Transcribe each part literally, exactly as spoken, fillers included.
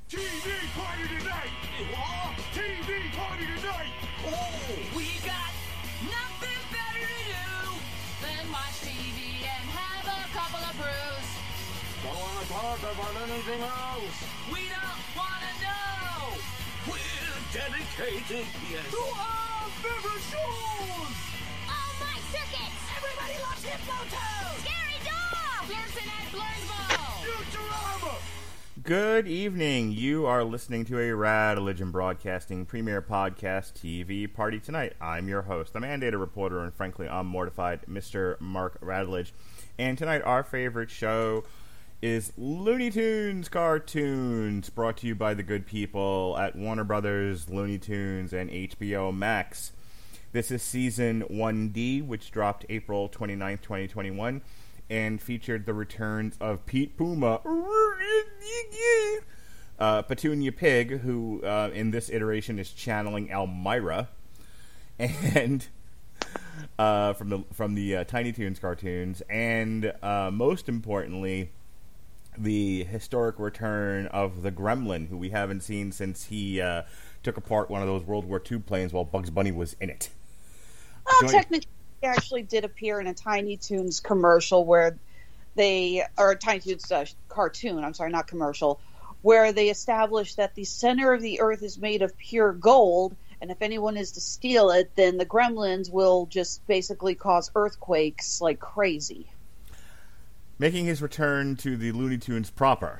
T V party tonight! What? T V party tonight! Oh, we got nothing better to do than watch T V and have a couple of brews. Don't want to talk about anything else. We don't want to know. We're dedicated, yes. To our favorite shows! Oh, my circuits! Everybody loves Hypnotoad. Scary dog! Pearson and Blursball. Futurama! Good evening. You are listening to a Rad Religion Broadcasting Premier Podcast T V Party Tonight. I'm your host, the mandated reporter, and frankly, I'm mortified, Mister Mark Radledge. And tonight, our favorite show is Looney Tunes Cartoons, brought to you by the good people at Warner Brothers, Looney Tunes, and H B O Max. This is Season one D, which dropped April twenty-ninth, twenty twenty-one, and featured the returns of Pete Puma, uh, Petunia Pig, who uh, in this iteration is channeling Elmira, and uh, from the from the uh, Tiny Toons cartoons, and uh, most importantly, the historic return of the Gremlin, who we haven't seen since he uh, took apart one of those World War Two planes while Bugs Bunny was in it. Well, Join- technically, he actually did appear in a Tiny Toons commercial where they, or a Tiny Toons uh, cartoon, I'm sorry, not commercial, where they established that the center of the Earth is made of pure gold, and if anyone is to steal it, then the Gremlins will just basically cause earthquakes like crazy. Making his return to the Looney Tunes proper,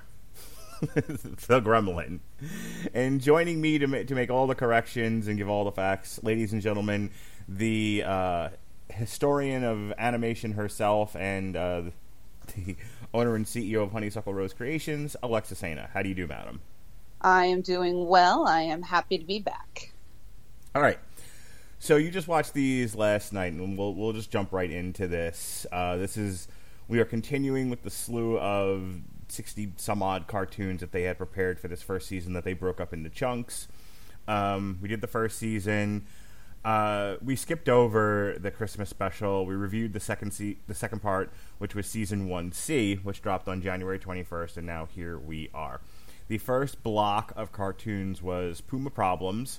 the Gremlin. And joining me to, ma- to make all the corrections and give all the facts, ladies and gentlemen, the uh, historian of animation herself and uh, the owner and C E O of Honeysuckle Rose Creations, Alexa Sena. How do you do, madam? I am doing well. I am happy to be back. All right. So you just watched these last night, and we'll we'll just jump right into this. Uh, this is we are continuing with the slew of sixty some odd cartoons that they had prepared for this first season that they broke up into chunks. Um, we did the first season. Uh, we skipped over the Christmas special. We reviewed the second se- the second part, which was season one C, which dropped on January twenty-first, and now here we are. The first block of cartoons was Puma Problems,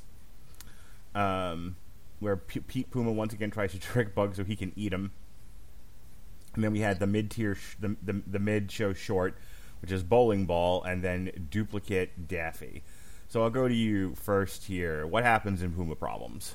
um, where P- Pete Puma once again tries to trick Bugs so he can eat him. And then we had the mid-tier, sh- the, the, the mid-show short, which is Bowling Ball, and then Duplicate Daffy. So I'll go to you first here. What happens in Puma Problems?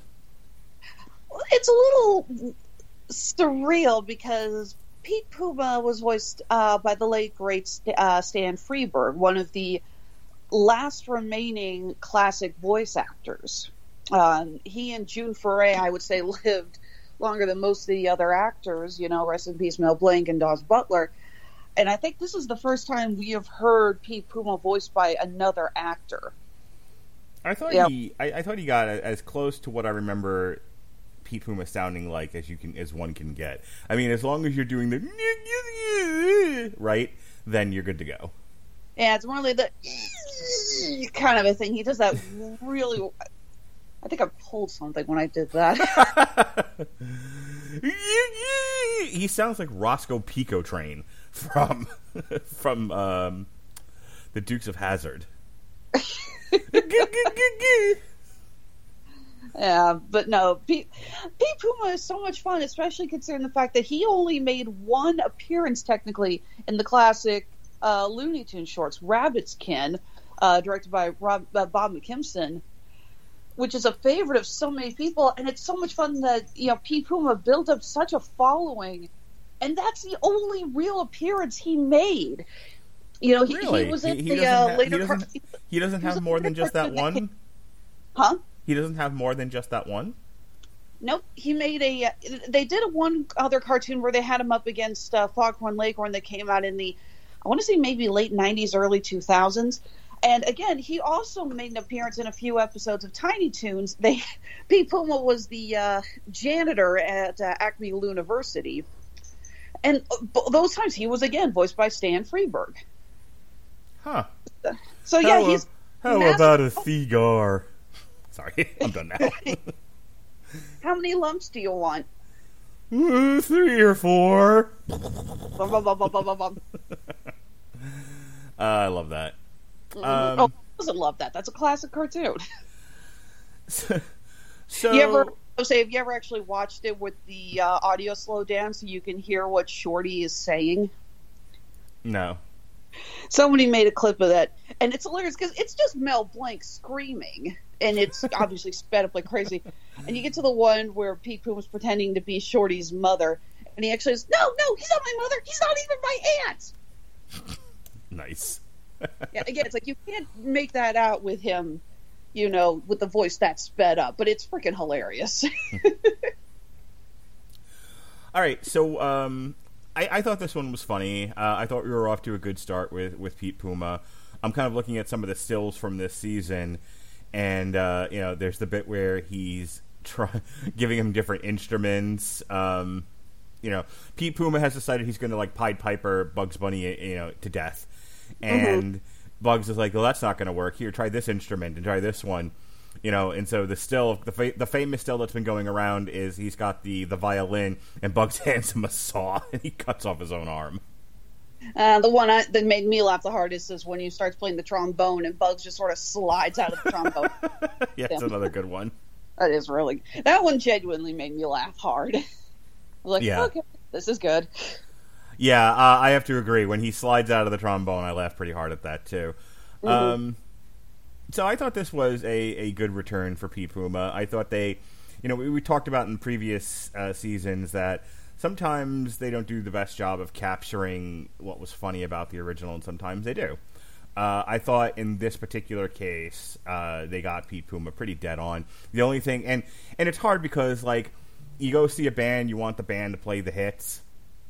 It's a little surreal because Pete Puma was voiced uh, by the late, great St- uh, Stan Freberg, one of the last remaining classic voice actors. Um, he and June Foray, I would say, lived longer than most of the other actors, you know, rest in peace Mel Blanc and Daws Butler. And I think this is the first time we have heard Pete Puma voiced by another actor. I thought Yeah. he, I, I thought he got as close to what I remember Pete Puma sounding like as you can, as one can get. I mean, as long as you're doing the right, then you're good to go. Yeah, it's more like the kind of a thing. He does that really. I think I pulled something when I did that. He sounds like Roscoe Pico Train from from um, the Dukes of Hazzard. Yeah, but no, Pete, Pete Puma is so much fun, especially considering the fact that he only made one appearance technically in the classic uh, Looney Tunes shorts, Rabbitskin, uh, directed by Rob, uh, Bob McKimson, which is a favorite of so many people, and it's so much fun that, you know, Pete Puma built up such a following, and that's the only real appearance he made. You know, he, Really? he was in He- he the doesn't uh, ha- later he doesn't- part. He doesn't He was have a more later than just that cartoon that one? came- Huh? He doesn't have more than just that one? Nope, he made a. They did a one other cartoon where they had him up against uh, Foghorn Leghorn that came out in the, I want to say maybe late nineties, early two thousands. And again, he also made an appearance in a few episodes of Tiny Toons. They, Pete Puma was the uh, janitor at uh, Acme University, and b- those times he was again voiced by Stan Freberg. Huh. So yeah, how, he's. How massive- about a cigar? Sorry, I'm done now. How many lumps do you want? Uh, three or four. Bum, bum, bum, bum, bum, bum, bum. Uh, I love that. Um, oh, doesn't love that? That's a classic cartoon. so, so You ever I'll say, have you ever actually watched it with the uh, audio slowed down so you can hear what Shorty is saying? No. Somebody made a clip of that, and it's hilarious because it's just Mel Blanc screaming, and it's obviously sped up like crazy. And you get to the one where Pete Puma's pretending to be Shorty's mother, and he actually says, "No, no, he's not my mother. He's not even my aunt." Nice. Yeah, again, it's like you can't make that out with him, you know, with the voice that sped up, but it's freaking hilarious. All right, so um, I, I thought this one was funny. Uh, I thought we were off to a good start with, with Pete Puma. I'm kind of looking at some of the stills from this season, and uh, you know, there's the bit where he's try- giving him different instruments. Um, you know, Pete Puma has decided he's going to like Pied Piper Bugs Bunny, you know, to death, and mm-hmm. Bugs is like, "Well, that's not going to work. Here, try this instrument and try this one." You know, and so the still, the fa- the famous still that's been going around is he's got the, the violin, and Bugs hands him a saw, and he cuts off his own arm. Uh, the one I, that made me laugh the hardest is when he starts playing the trombone, and Bugs just sort of slides out of the trombone. Yeah, that's another good one. That is really... That one genuinely made me laugh hard. I was like, yeah. Okay, this is good. Yeah, uh, I have to agree. When he slides out of the trombone, I laugh pretty hard at that, too. Mm-hmm. Um... So I thought this was a, a good return for Pete Puma. I thought they, you know, we, we talked about in previous uh, seasons that sometimes they don't do the best job of capturing what was funny about the original, and sometimes they do. Uh, I thought in this particular case, uh, they got Pete Puma pretty dead on. The only thing, and, and it's hard because, like, you go see a band, you want the band to play the hits,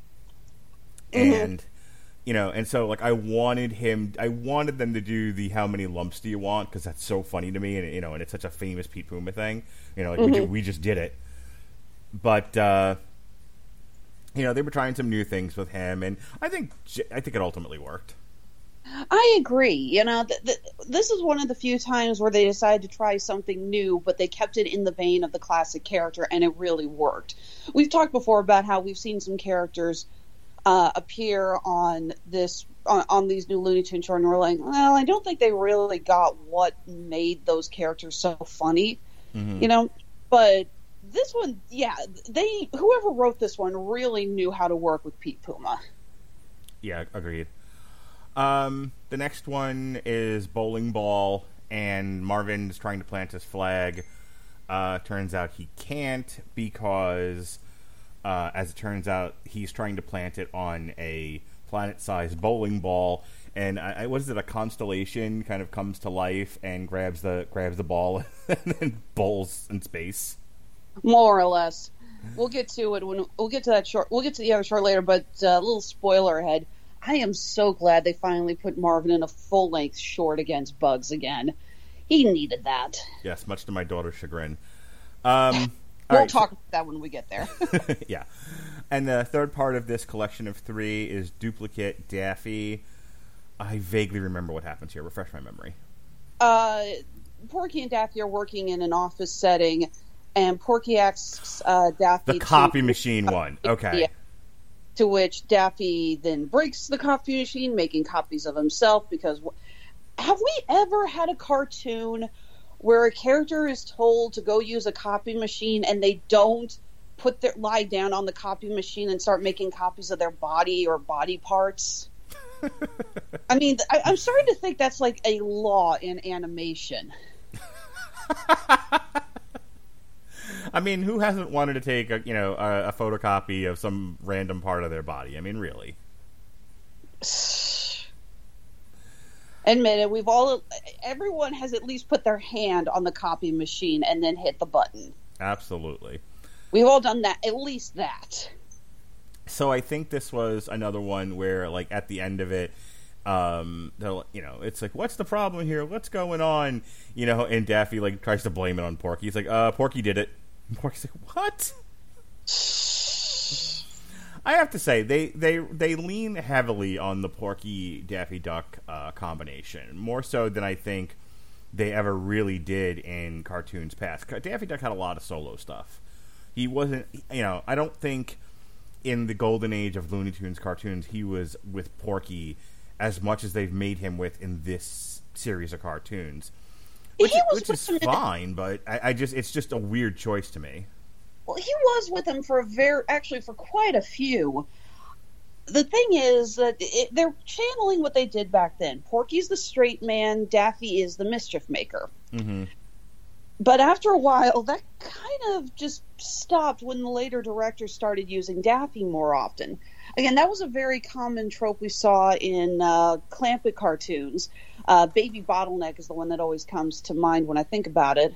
mm-hmm. and... You know, and so, like, I wanted him, I wanted them to do the how many lumps do you want, because that's so funny to me, and, you know, and it's such a famous Pete Puma thing. You know, like, mm-hmm. we, ju- we just did it. But, uh, you know, they were trying some new things with him, and I think, I think it ultimately worked. I agree. You know, th- th- this is one of the few times where they decided to try something new, but they kept it in the vein of the classic character, and it really worked. We've talked before about how we've seen some characters Uh, appear on this on, on these new Looney Tunes shows, and we're like, well, I don't think they really got what made those characters so funny, mm-hmm. you know. But this one, yeah, they whoever wrote this one really knew how to work with Pete Puma. Yeah, agreed. Um, the next one is Bowling Ball, and Marvin's trying to plant his flag. Uh, turns out he can't because. Uh, as it turns out, he's trying to plant it on a planet-sized bowling ball, and I, I, what is it? A constellation kind of comes to life and grabs the grabs the ball and then bowls in space. More or less. We'll get to it when we'll get to that short. We'll get to the other short later, but a uh, little spoiler ahead. I am so glad they finally put Marvin in a full-length short against Bugs again. He needed that. Yes, much to my daughter's chagrin. Um. We'll right, talk so, about that when we get there. Yeah. And the third part of this collection of three is Duplicate Daffy. I vaguely remember what happens here. Refresh my memory. Uh, Porky and Daffy are working in an office setting, and Porky asks uh, Daffy The copy to, machine uh, one. Okay. Yeah, to which Daffy then breaks the copy machine, making copies of himself, because have we ever had a cartoon where a character is told to go use a copy machine and they don't put their lie down on the copy machine and start making copies of their body or body parts? I mean, I, I'm starting to think that's like a law in animation. I mean, who hasn't wanted to take a, you know, a, a photocopy of some random part of their body? I mean, really. Admit it, we've all, everyone has at least put their hand on the copy machine and then hit the button. Absolutely. We've all done that, at least that. So I think this was another one where, like, at the end of it, um, they'll, you know, it's like, what's the problem here? What's going on? You know, and Daffy, like, tries to blame it on Porky. He's like, uh, Porky did it. And Porky's like, what? I have to say, they, they, they lean heavily on the Porky-Daffy Duck uh, combination, more so than I think they ever really did in cartoons past. Daffy Duck had a lot of solo stuff. He wasn't, you know, I don't think in the golden age of Looney Tunes cartoons he was with Porky as much as they've made him with in this series of cartoons. Which, he was which is with him- fine, but I, I just it's just a weird choice to me. Well, he was with him for a very, actually for quite a few. The thing is that it, they're channeling what they did back then. Porky's the straight man, Daffy is the mischief maker. Mm-hmm. But after a while, that kind of just stopped when the later directors started using Daffy more often. Again, that was a very common trope we saw in uh, Clampett cartoons. Uh, Baby Bottleneck is the one that always comes to mind when I think about it.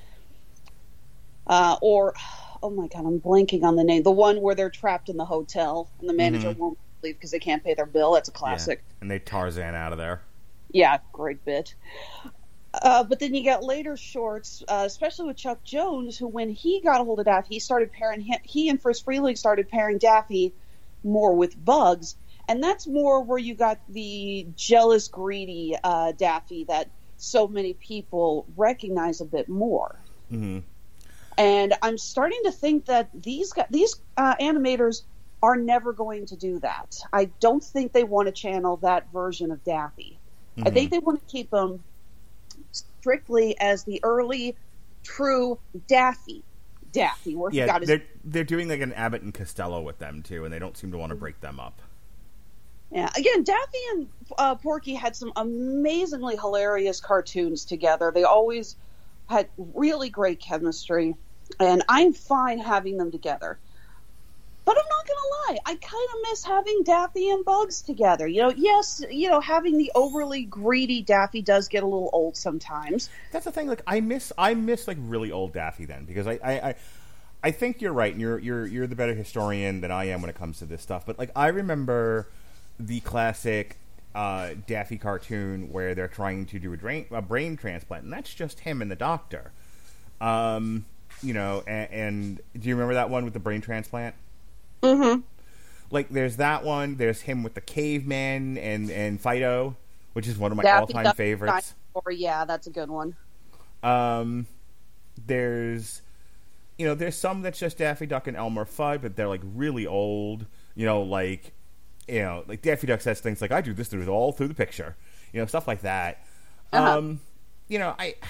Uh, or, oh my god, I'm blanking on the name. The one where they're trapped in the hotel and the manager Mhm. won't leave because they can't pay their bill. That's a classic. Yeah. And they Tarzan out of there. Yeah, great bit. Uh, but then you got later shorts, uh, especially with Chuck Jones, who when he got a hold of Daffy, he started pairing he, he and Friz Freleng started pairing Daffy more with Bugs, and that's more where you got the jealous, greedy uh, Daffy that so many people recognize a bit more. Mm-hmm. And I'm starting to think that these guys, these uh, animators are never going to do that. I don't think they want to channel that version of Daffy. Mm-hmm. I think they want to keep them strictly as the early, true Daffy. Daffy, where he Yeah, got his... they're they're doing like an Abbott and Costello with them too, and they don't seem to want to break them up. Yeah, again, Daffy and uh, Porky had some amazingly hilarious cartoons together. They always had really great chemistry, and I'm fine having them together. But I'm not going to lie, I kind of miss having Daffy and Bugs together. You know, yes, you know, having the overly greedy Daffy does get a little old sometimes. That's the thing. Like I miss, I miss like really old Daffy then because I, I, I, I think you're right, and you're you're you're the better historian than I am when it comes to this stuff. But like I remember the classic uh, Daffy cartoon where they're trying to do a, drain, a brain transplant, and that's just him and the doctor. Um, you know, and, and do you remember that one with the brain transplant? Mm-hmm. Like, there's that one. There's him with the caveman and, and Fido, which is one of my Daffy all-time Duck favorites. Dinosaur, yeah, that's a good one. Um, there's, you know, there's some that's just Daffy Duck and Elmer Fudd, but they're, like, really old. You know, like, you know, like Daffy Duck says things like, I do this through all through the picture. You know, stuff like that. Uh-huh. Um, you know, I...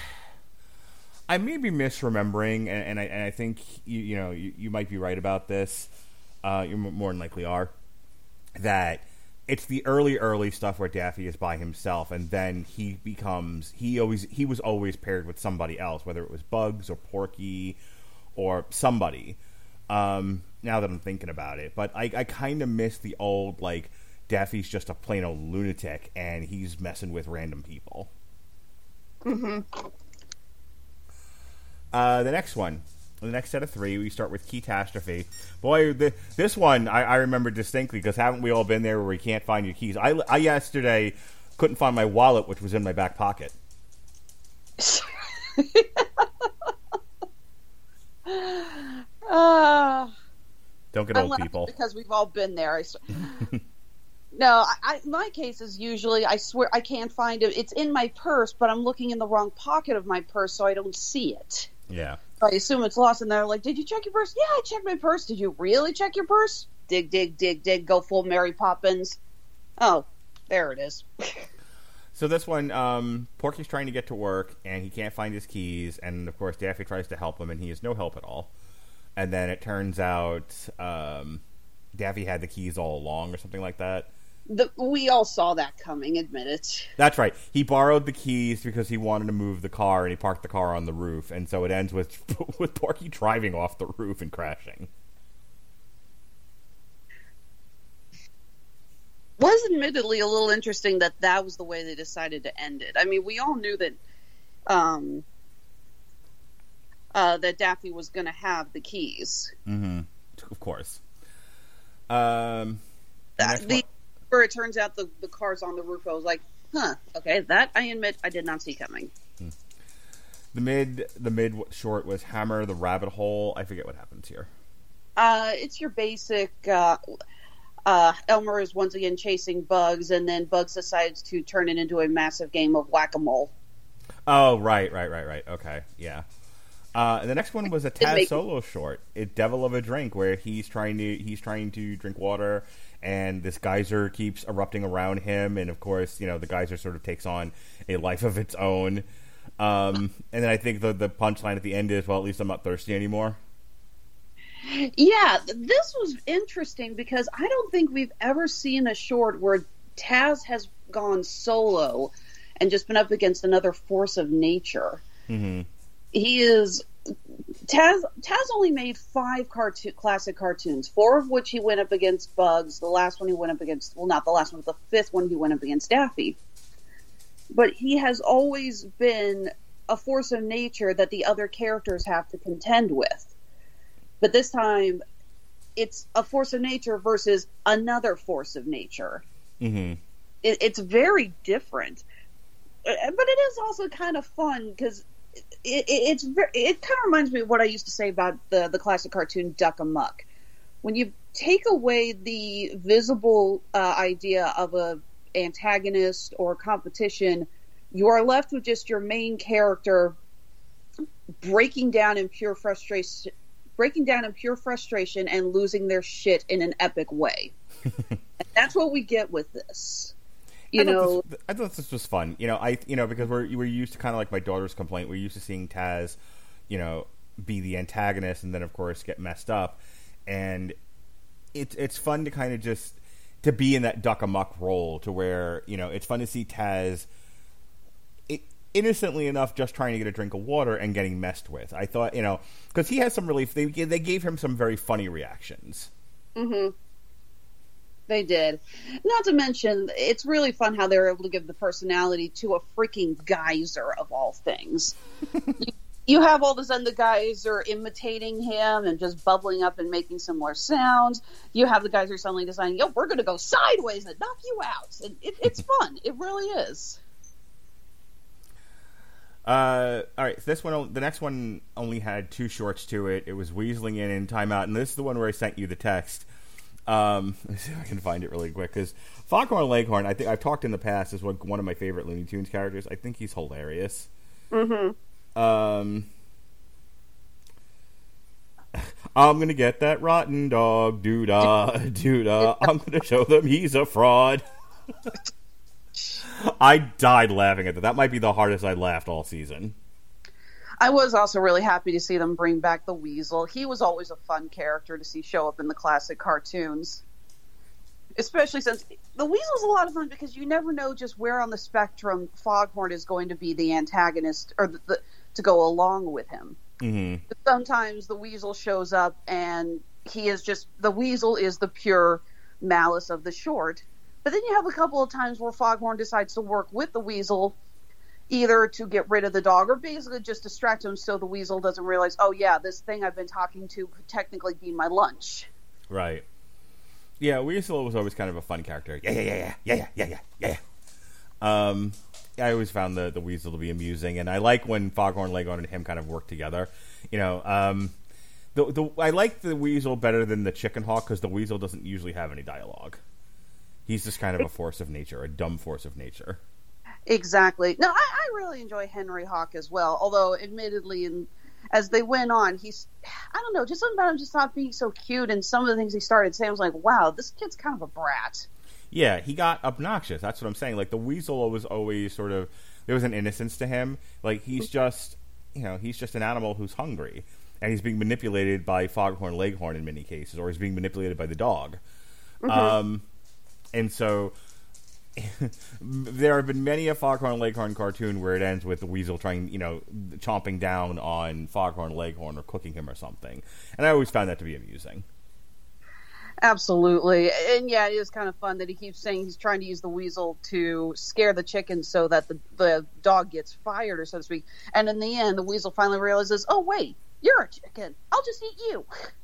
I may be misremembering, and, and, I, and I think, you, you know, you, you might be right about this. Uh, you more than likely are, that it's the early, early stuff where Daffy is by himself, and then he becomes, he always, he was always paired with somebody else, whether it was Bugs or Porky or somebody, um, now that I'm thinking about it. But I, I kind of miss the old, like, Daffy's just a plain old lunatic, and he's messing with random people. Mm-hmm. Uh, the next one. The next set of three, we start with Keytastrophe. Boy, the, this one I, I remember distinctly because haven't we all been there where you can't find your keys? I, I yesterday couldn't find my wallet, which was in my back pocket. uh, Don't get I'm old, laughing people. because we've all been there. I, s- no, I, I, my case is usually, I swear, I can't find it. It's in my purse, but I'm looking in the wrong pocket of my purse, so I don't see it. Yeah. I assume it's lost, and they're like, did you check your purse? Yeah, I checked my purse. Did you really check your purse? Dig, dig, dig, dig, go full Mary Poppins. Oh, there it is. So this one, um, Porky's trying to get to work, and he can't find his keys, and of course Daffy tries to help him, and he has no help at all. And then it turns out um, Daffy had the keys all along, or something like that. The, we all saw that coming, admit it. That's right. He borrowed the keys because he wanted to move the car, and he parked the car on the roof, and so it ends with with Porky driving off the roof and crashing. Was admittedly a little interesting that that was the way they decided to end it. I mean, we all knew that um, uh, that Daffy was going to have the keys. Mm-hmm. Of course. Um, the Uh, next the one- where it turns out the, the car's on the roof, I was like, huh, okay, that I admit I did not see coming. The mid, the mid short was Hammer the Rabbit Hole. I forget what happens here. Uh, it's your basic. Uh, uh, Elmer is once again chasing Bugs, and then Bugs decides to turn it into a massive game of whack-a-mole. Oh, right, right, right, right. Okay, yeah. Uh, and the next one was a Taz make- solo short, "It Devil of a Drink," where he's trying to he's trying to drink water, and this geyser keeps erupting around him, and of course, you know, the geyser sort of takes on a life of its own. Um, and then I think the the punchline at the end is, "Well, at least I'm not thirsty anymore." Yeah, this was interesting because I don't think we've ever seen a short where Taz has gone solo and just been up against another force of nature. Mm-hmm. He is Taz. Taz only made five cartoon, classic cartoons, four of which he went up against Bugs. The last one he went up against, well, not the last one, but the fifth one he went up against Daffy. But he has always been a force of nature that the other characters have to contend with. But this time, it's a force of nature versus another force of nature. Mm-hmm. It, it's very different, but it is also kind of fun because it, it, it's very, it kind of reminds me of what I used to say about the the classic cartoon Duck Amuck. When you take away the visible uh, idea of a antagonist or competition, you are left with just your main character breaking down in pure frustration, breaking down in pure frustration and losing their shit in an epic way. And that's what we get with this. You I know, this, I thought this was fun. You know, I you know because we're we're used to kind of like my daughter's complaint. We're used to seeing Taz, you know, be the antagonist and then of course get messed up, and it's it's fun to kind of just to be in that Duck Amuck role, to where, you know, it's fun to see Taz it, innocently enough just trying to get a drink of water and getting messed with. I thought, you know, because he has some really they they gave him some very funny reactions. Mm-hmm. They did. Not to mention, it's really fun how they were able to give the personality to a freaking geyser of all things. you, you have all of a sudden the geyser imitating him and just bubbling up and making similar sounds. You have the geyser suddenly deciding, yo, we're going to go sideways and knock you out. And it, it's fun. It really is. Uh, all right, so this one, the next one only had two shorts to it. It was Weaseling In and Time Out, and this is the one where I sent you the text. Um, let's see if I can find it really quick, because Foghorn Leghorn, I think I've talked in the past, is one, one of my favorite Looney Tunes characters. I think he's hilarious. Mm-hmm. Um, I'm gonna get that rotten dog, doo-dah, doo-dah. I'm gonna show them he's a fraud. I died laughing at that. That might be the hardest I laughed all season. I was also really happy to see them bring back the Weasel. He was always a fun character to see show up in the classic cartoons. Especially since the Weasel's a lot of fun because you never know just where on the spectrum Foghorn is going to be the antagonist or the, the, to go along with him. Mm-hmm. Sometimes the Weasel shows up and he is just, the Weasel is the pure malice of the short. But then you have a couple of times where Foghorn decides to work with the Weasel either to get rid of the dog or basically just distract him so the Weasel doesn't realize, oh yeah, this thing I've been talking to could technically be my lunch. Right. Yeah, Weasel was always kind of a fun character. Yeah, yeah, yeah, yeah, yeah, yeah, yeah, yeah, yeah. Um, I always found the, the Weasel to be amusing, and I like when Foghorn Leghorn and him kind of work together. You know, um, the, the I like the Weasel better than the Chicken Hawk because the Weasel doesn't usually have any dialogue. He's just kind of a force of nature, a dumb force of nature. Exactly. No, I, I really enjoy Henry Hawk as well. Although, admittedly, in, as they went on, he's, I don't know, just something about him just stopped being so cute. And some of the things he started saying was like, wow, this kid's kind of a brat. Yeah, he got obnoxious. That's what I'm saying. Like, the Weasel was always sort of, there was an innocence to him. Like, he's just, you know, he's just an animal who's hungry. And he's being manipulated by Foghorn Leghorn in many cases, or he's being manipulated by the dog. Mm-hmm. Um, and so there have been many a Foghorn Leghorn cartoon where it ends with the Weasel trying, you know, chomping down on Foghorn Leghorn or cooking him or something. And I always found that to be amusing. Absolutely. And yeah, it is kind of fun that he keeps saying he's trying to use the Weasel to scare the chicken so that the, the dog gets fired, or so to speak. And in the end, the Weasel finally realizes, oh, wait, you're a chicken. I'll just eat you.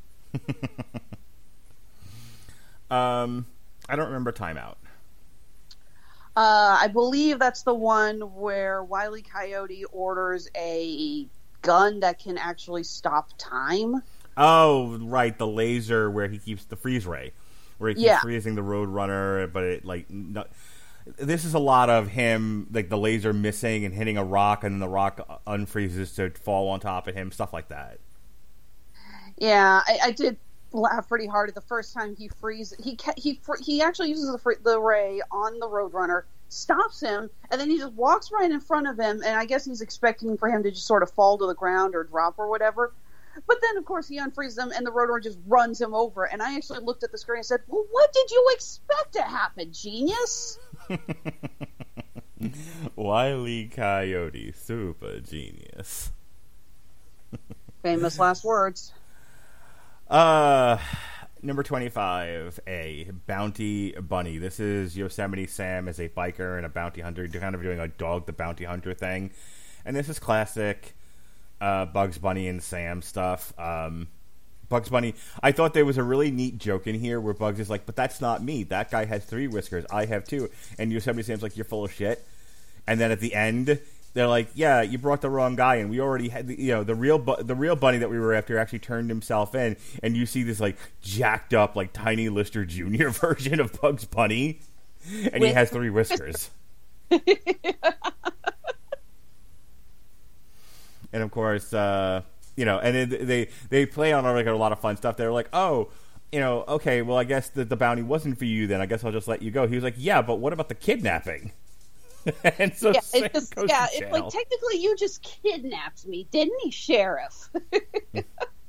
um, I don't remember Time Out. Uh, I believe that's the one where Wile E. Coyote orders a gun that can actually stop time. Oh, right, the laser where he keeps the freeze ray, where he keeps yeah. freezing the Roadrunner, but it like, not, this is a lot of him, like the laser missing and hitting a rock, and then the rock unfreezes to fall on top of him, stuff like that. Yeah, I, I did laugh pretty hard at the first time he freezes. He he he actually uses the, the ray on the Roadrunner, stops him, and then he just walks right in front of him, and I guess he's expecting for him to just sort of fall to the ground or drop or whatever. But then, of course, he unfreezes him, and the Roadrunner just runs him over. And I actually looked at the screen and said, well, what did you expect to happen, genius? Wile E. Coyote, super genius. Famous last words. Uh, number twenty-five, A, Bounty Bunny. This is Yosemite Sam as a biker and a bounty hunter. They're kind of doing a Dog the Bounty Hunter thing. And this is classic uh, Bugs Bunny and Sam stuff. Um, Bugs Bunny, I thought there was a really neat joke in here where Bugs is like, but that's not me. That guy has three whiskers. I have two. And Yosemite Sam's like, you're full of shit. And then at the end, they're like, yeah, you brought the wrong guy, and we already had, the, you know, the real bu- the real bunny that we were after actually turned himself in, and you see this, like, jacked up, like, Tiny Lister Junior version of Bugs Bunny, and With- he has three whiskers. And, of course, uh, you know, and it, they they play on, like, a lot of fun stuff. They're like, oh, you know, okay, well, I guess the, the bounty wasn't for you then. I guess I'll just let you go. He was like, yeah, but what about the kidnapping? And so yeah, Sam it's just, goes yeah, to jail. It's like, technically you just kidnapped me, didn't he, Sheriff? It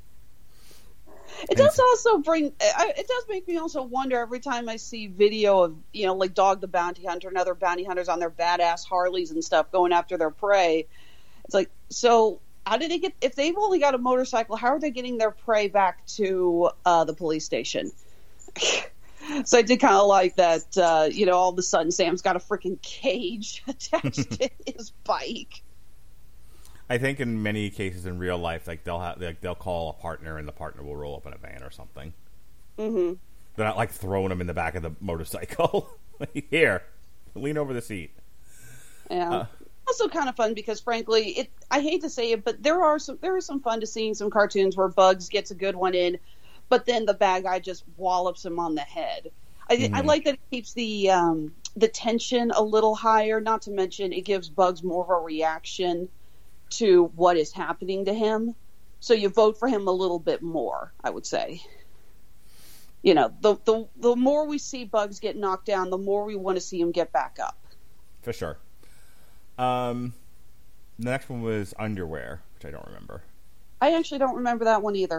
does also bring, it does make me also wonder every time I see video of, you know, like Dog the Bounty Hunter and other bounty hunters on their badass Harleys and stuff going after their prey. It's like, so how did they get, if they've only got a motorcycle, how are they getting their prey back to uh, the police station? So I did kind of like that, uh, you know, all of a sudden Sam's got a freaking cage attached to his bike. I think in many cases in real life, like they'll have, like they'll call a partner, and the partner will roll up in a van or something. Mm-hmm. They're not like throwing him in the back of the motorcycle. Here, lean over the seat. Yeah. Uh, also kind of fun because, frankly, it. I hate to say it, but there are some there is some fun to seeing some cartoons where Bugs gets a good one in, but then the bad guy just wallops him on the head. I, mm-hmm. I like that it keeps the um, the tension a little higher. Not to mention, it gives Bugs more of a reaction to what is happening to him. So you vote for him a little bit more, I would say. You know, the the the more we see Bugs get knocked down, the more we want to see him get back up. For sure. Um, the next one was Underwear, which I don't remember. I actually don't remember that one either.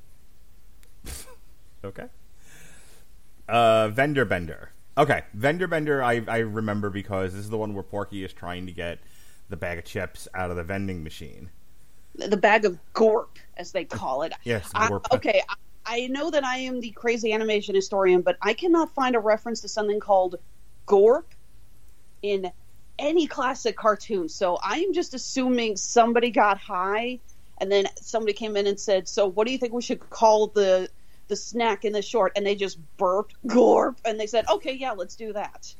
Okay. Uh, Vendor Bender. Okay, Vendor Bender I, I remember because this is the one where Porky is trying to get the bag of chips out of the vending machine. The bag of gorp, as they call it. Yes, gorp. I, okay, I, I know that I am the crazy animation historian, but I cannot find a reference to something called gorp in any classic cartoon. So I am just assuming somebody got high, and then somebody came in and said, so what do you think we should call the the snack in the short? And they just burped gorp, and they said, okay, yeah, let's do that.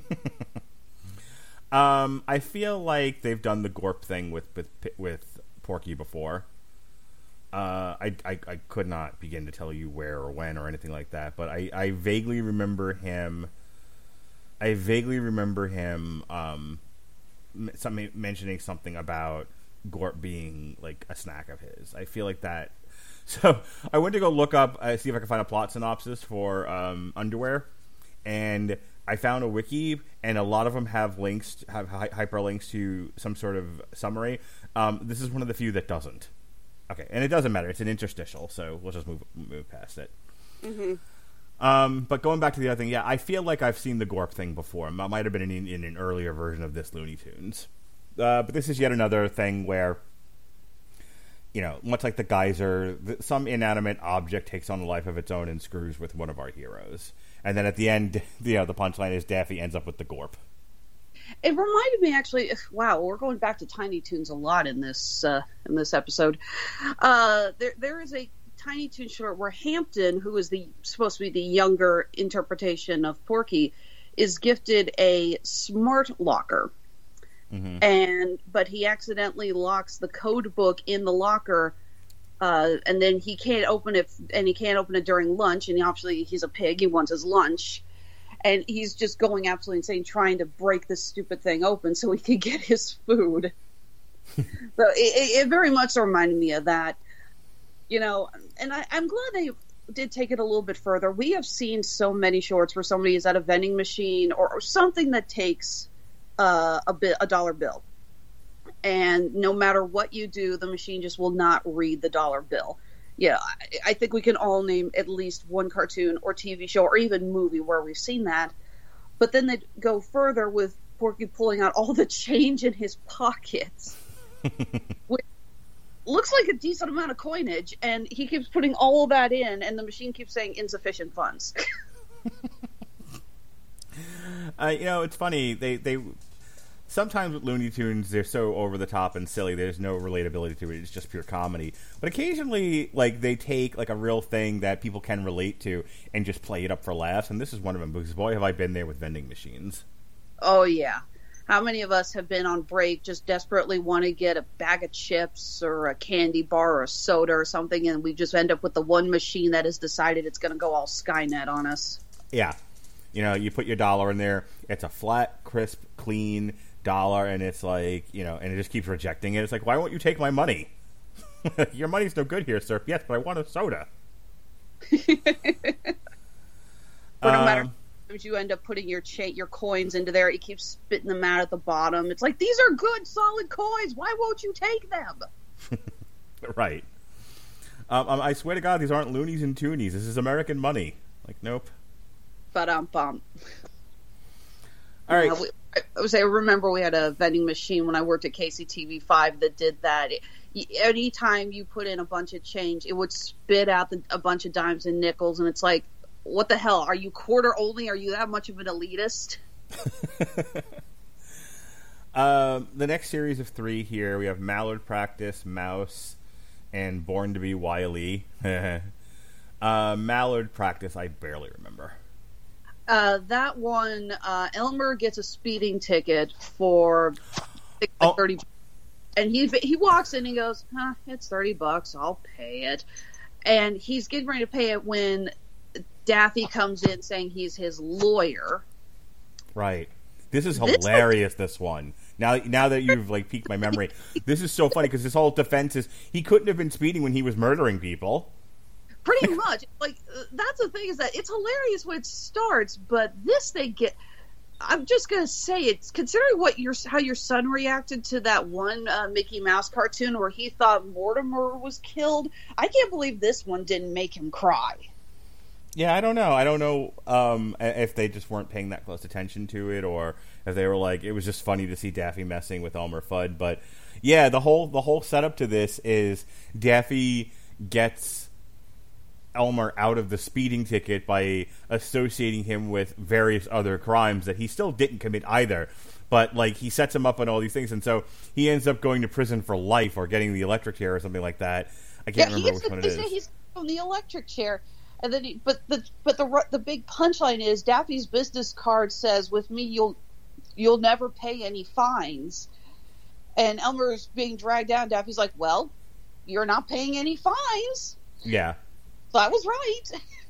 um, I feel like they've done the gorp thing with with, with Porky before. Uh, I, I I could not begin to tell you where or when or anything like that, but I, I vaguely remember him. I vaguely remember him um, some, mentioning something about gorp being like a snack of his. I feel like that. So I went to go look up, uh, see if I could find a plot synopsis for um, Underwear, and I found a wiki, and a lot of them have links, have hi- hyperlinks to some sort of summary. Um, this is one of the few that doesn't. Okay, and it doesn't matter; it's an interstitial, so we'll just move move past it. Mm-hmm. Um, but going back to the other thing, yeah, I feel like I've seen the gorp thing before. It might have been in, in an earlier version of this Looney Tunes. Uh, but this is yet another thing where, you know, much like the geyser, some inanimate object takes on a life of its own and screws with one of our heroes. And then at the end, you know, the punchline is Daffy ends up with the gorp. It reminded me, actually, wow, we're going back to Tiny Toons a lot in this uh, in this episode. Uh, there, there is a Tiny Toon short where Hampton, who is the supposed to be the younger interpretation of Porky, is gifted a smart locker. Mm-hmm. And but he accidentally locks the code book in the locker, uh, and then he can't open it, and he can't open it during lunch. And he, obviously, he's a pig; he wants his lunch. and he's just going absolutely insane trying to break this stupid thing open so he can get his food. So it, it very much reminded me of that, you know, and I, I'm glad they did take it a little bit further. We have seen so many shorts where somebody is at a vending machine or, or something that takes uh, a bit, a dollar bill. And no matter what you do, the machine just will not read the dollar bill. Yeah, I, I think we can all name at least one cartoon or T V show or even movie where we've seen that. But then they go further with Porky pulling out all the change in his pockets. Which looks like a decent amount of coinage, and he keeps putting all of that in, and the machine keeps saying insufficient funds. uh, you know, it's funny. They they sometimes with Looney Tunes, they're so over the top and silly. There's no relatability to it. It's just pure comedy. But occasionally, like they take like a real thing that people can relate to and just play it up for laughs. And this is one of them because boy, have I been there with vending machines. Oh yeah. How many of us have been on break, just desperately want to get a bag of chips or a candy bar or a soda or something, and we just end up with the one machine that has decided it's going to go all Skynet on us? Yeah. You know, you put your dollar in there, it's a flat, crisp, clean dollar, and it's like, you know, and it just keeps rejecting it. It's like, why won't you take my money? Your money's no good here, sir. Yes, but I want a soda. But no um, matter... you end up putting your cha- your coins into there, it keeps spitting them out at the bottom. It's like, these are good, solid coins. Why won't you take them? Right. Um, um, I swear to God, these aren't loonies and toonies. This is American money. Like, nope. But um, bum. All right. Uh, we, I was I remember we had a vending machine when I worked at K C T V five that did that. It, anytime you put in a bunch of change, it would spit out the, a bunch of dimes and nickels, and it's like, what the hell? Are you quarter only? Are you that much of an elitist? um, the next series of three here, we have Mallard Practice, Mouse, and Born to be Wile E. uh, Mallard Practice, I barely remember. Uh, that one, uh, Elmer gets a speeding ticket for like oh. thirty, and he he walks in and he goes, "Huh, it's thirty bucks. I'll pay it." And he's getting ready to pay it when Daffy comes in saying he's his lawyer. Right. This is hilarious, this, this one. Now now that you've like piqued my memory. This is so funny because this whole defense is he couldn't have been speeding when he was murdering people. Pretty much. Like, that's the thing is that it's hilarious when it starts, but this they get... I'm just going to say it's considering what your how your son reacted to that one uh, Mickey Mouse cartoon where he thought Mortimer was killed. I can't believe this one didn't make him cry. Yeah, I don't know. I don't know um, if they just weren't paying that close attention to it, or if they were like, it was just funny to see Daffy messing with Elmer Fudd. But yeah, the whole the whole setup to this is Daffy gets Elmer out of the speeding ticket by associating him with various other crimes that he still didn't commit either. But like he sets him up on all these things, and so he ends up going to prison for life or getting the electric chair or something like that. I can't yeah, remember which one it is. He's on the electric chair. And then, he, but the but the the big punchline is Daffy's business card says, "With me, you'll you'll never pay any fines." And Elmer's being dragged down. Daffy's like, "Well, you're not paying any fines." Yeah, so I was right.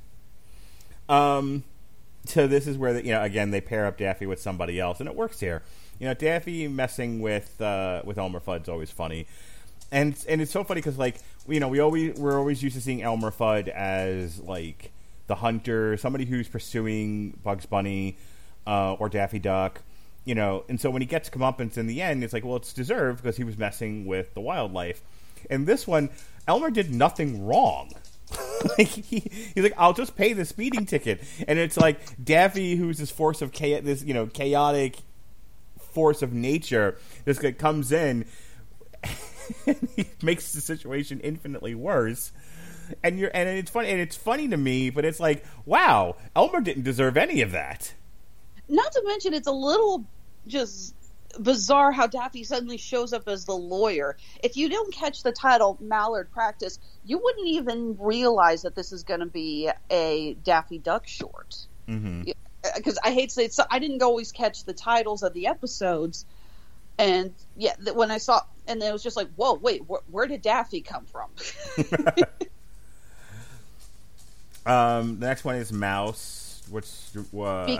um, so this is where the, you know again they pair up Daffy with somebody else, and it works here. You know, Daffy messing with uh, with Elmer Fudd's always funny. And and it's so funny because like you know we always we're always used to seeing Elmer Fudd as like the hunter, somebody who's pursuing Bugs Bunny uh, or Daffy Duck, you know. And so when he gets comeuppance in the end, it's like, well, it's deserved because he was messing with the wildlife. And this one, Elmer did nothing wrong. like he, he's like, I'll just pay the speeding ticket, and it's like Daffy, who's this force of cha- this you know chaotic force of nature, this guy comes in. And he makes the situation infinitely worse, and you're and it's funny and it's funny to me, but it's like, wow, Elmer didn't deserve any of that. Not to mention, it's a little just bizarre how Daffy suddenly shows up as the lawyer. If you don't catch the title Mallard Practice, you wouldn't even realize that this is going to be a Daffy Duck short. Because mm-hmm. I hate to say it, so I didn't always catch the titles of the episodes. And yeah, when I saw, and then it was just like, whoa, wait, wh- where did Daffy come from? um, the next one is Mouse. what's uh, Be- I,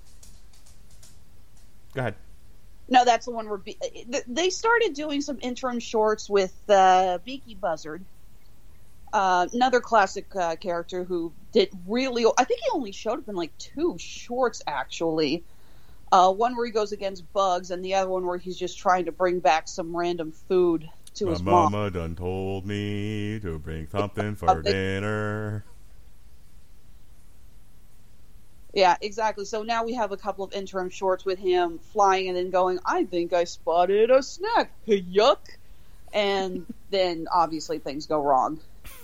go ahead. No, that's the one where Be- they started doing some interim shorts with uh, Beaky Buzzard, uh, another classic uh, character who did really. I think he only showed up in like two shorts actually. Uh, one where he goes against bugs, and the other one where he's just trying to bring back some random food to My his mom. mama done told me to bring something for dinner. Yeah, exactly. So now we have a couple of interim shorts with him flying and then going, I think I spotted a snack. Yuck. And then obviously things go wrong.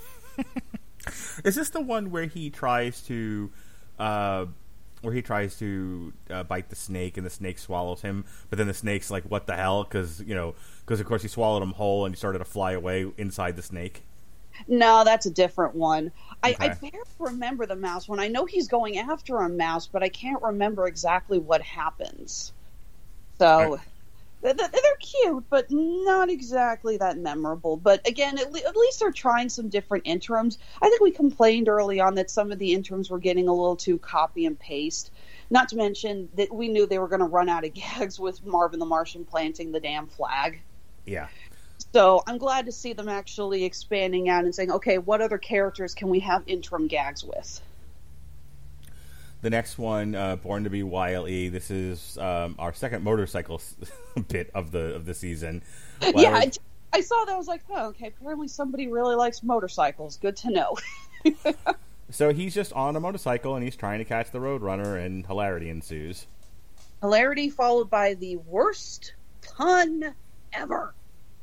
Is this the one where he tries to, uh, where he tries to uh, bite the snake and the snake swallows him, but then the snake's like, what the hell? Because, you know, because of course he swallowed him whole and he started to fly away inside the snake. No, that's a different one. I, Okay. I barely remember the mouse one. I know he's going after a mouse, but I can't remember exactly what happens. So, Right. they're, they're cute, but not exactly that memorable. But again, at, le- at least they're trying some different interims. I think we complained early on that some of the interims were getting a little too copy and paste. Not to mention that we knew they were going to run out of gags with Marvin the Martian planting the damn flag. Yeah. So I'm glad to see them actually expanding out and saying, okay, what other characters can we have interim gags with? The next one, uh, Born to be Wile E. This is um, our second motorcycle s- bit of the of the season. Wile yeah, E- I, I saw that. I was like, oh, okay, apparently somebody really likes motorcycles. Good to know. So he's just on a motorcycle and he's trying to catch the Roadrunner, and hilarity ensues. Hilarity followed by the worst pun ever.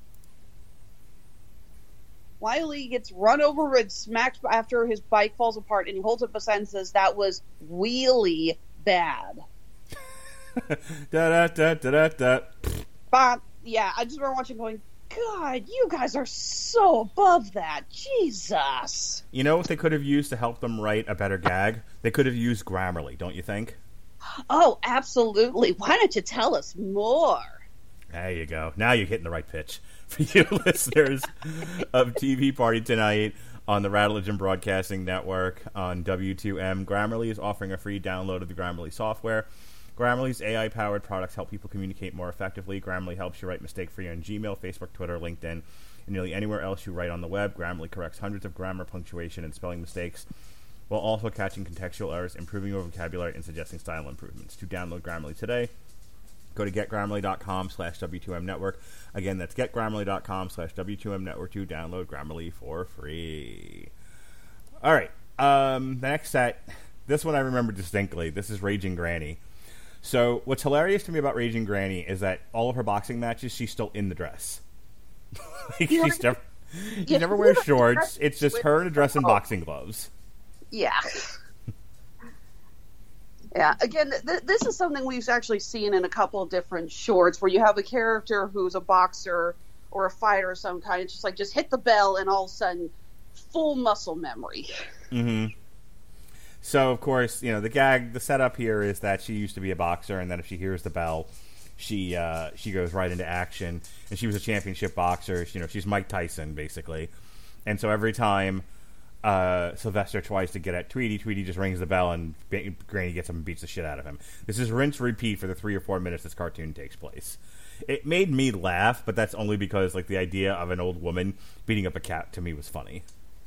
Wiley gets run over and smacked after his bike falls apart, and he holds up a sign and says, that was really bad. da da da da da da. But, yeah, I just remember watching going, God, you guys are so above that. Jesus. You know what they could have used to help them write a better gag? They could have used Grammarly, don't you think? Oh, absolutely. Why don't you tell us more? There you go. Now you're hitting the right pitch. For you listeners of T V Party Tonight on the Rattlegion Broadcasting Network on W two M, Grammarly is offering a free download of the Grammarly software. Grammarly's A I-powered products help people communicate more effectively. Grammarly helps you write mistake-free on Gmail, Facebook, Twitter, LinkedIn, and nearly anywhere else you write on the web. Grammarly corrects hundreds of grammar, punctuation, and spelling mistakes, while also catching contextual errors, improving your vocabulary, and suggesting style improvements. To download Grammarly today, go to getgrammarly.com slash W2M network. Again, that's getgrammarly.com slash W2M network to download Grammarly for free. All right. Um, the next set, this one I remember distinctly. This is Raging Granny. So what's hilarious to me about Raging Granny is that all of her boxing matches, she's still in the dress. Like, Yeah. she's never, she Yeah. never wears shorts. It's just her in a dress and boxing gloves. Yeah. Yeah, again, th- this is something we've actually seen in a couple of different shorts where you have a character who's a boxer or a fighter of some kind. It's just like, just hit the bell and all of a sudden, full muscle memory. Mm-hmm. So, of course, you know, the gag, the setup here is that she used to be a boxer, and then if she hears the bell, she uh, she goes right into action. And she was a championship boxer. You know, she's Mike Tyson, basically. And so every time uh, Sylvester tries to get at Tweety, Tweety just rings the bell, and ba- Granny gets him and beats the shit out of him. This is rinse, repeat for the three or four minutes this cartoon takes place. It made me laugh, but that's only because, like, the idea of an old woman beating up a cat to me was funny.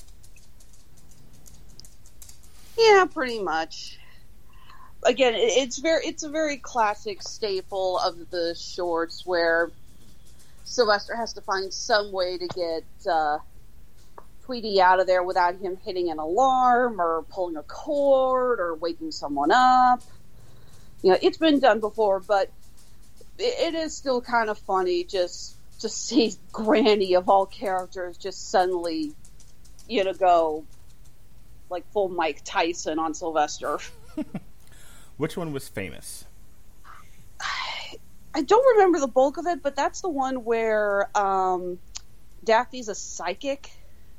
Yeah, pretty much. Again, it- it's very it's a very classic staple of the shorts where Sylvester has to find some way to get uh, Tweety out of there without him hitting an alarm or pulling a cord or waking someone up. You know, it's been done before, but it, it is still kind of funny just to see Granny of all characters just suddenly, you know, go like full Mike Tyson on Sylvester. Which one was famous? I don't remember the bulk of it, but that's the one where um, Daffy's a psychic,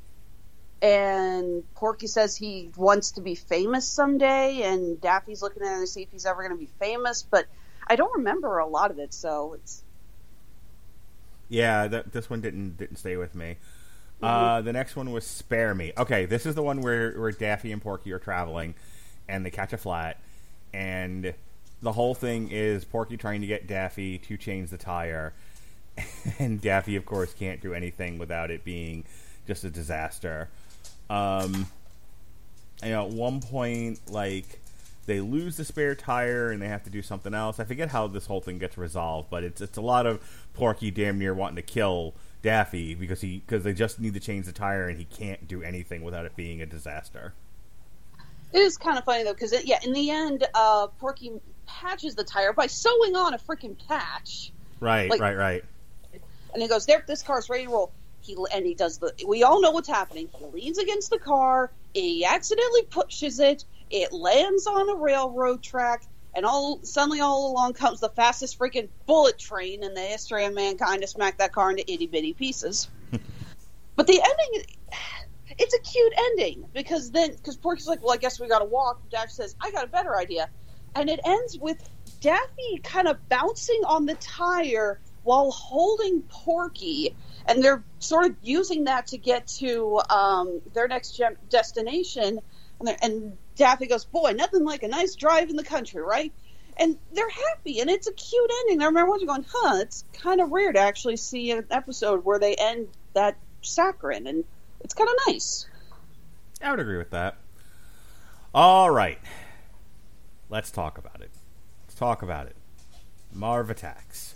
and Porky says he wants to be famous someday, and Daffy's looking at him to see if he's ever going to be famous, but I don't remember a lot of it, so it's... Yeah, that, this one didn't didn't stay with me. Uh, the next one was Spare Me. Okay, this is the one where, where Daffy and Porky are traveling, and they catch a flat, and the whole thing is Porky trying to get Daffy to change the tire, and Daffy, of course, can't do anything without it being just a disaster. Um, you know, at one point, like, they lose the spare tire and they have to do something else. I forget how this whole thing gets resolved, but it's it's a lot of Porky damn near wanting to kill Daffy because he because they just need to change the tire and he can't do anything without it being a disaster. It is kind of funny though, because yeah, in the end, uh, Porky patches the tire by sewing on a freaking patch. Right, like, right, right. And he goes, "There, this car's ready to roll." He and he does the. We all know what's happening. He leans against the car. He accidentally pushes it. It lands on a railroad track, and all suddenly, all along comes the fastest freaking bullet train in the history of mankind to smack that car into itty bitty pieces. But the ending, it's a cute ending because then, because Porky's like, "Well, I guess we got to walk." Dash says, "I got a better idea," and it ends with Daffy kind of bouncing on the tire while holding Porky, and they're sort of using that to get to um, their next gem- destination. And, and Daffy goes, "Boy, nothing like a nice drive in the country, right?" And they're happy, and it's a cute ending. I remember watching going, huh, it's kind of rare to actually see an episode where they end that saccharine, and it's kind of nice. I would agree with that. All right. Let's talk about it. Let's talk about it. Marv Attacks.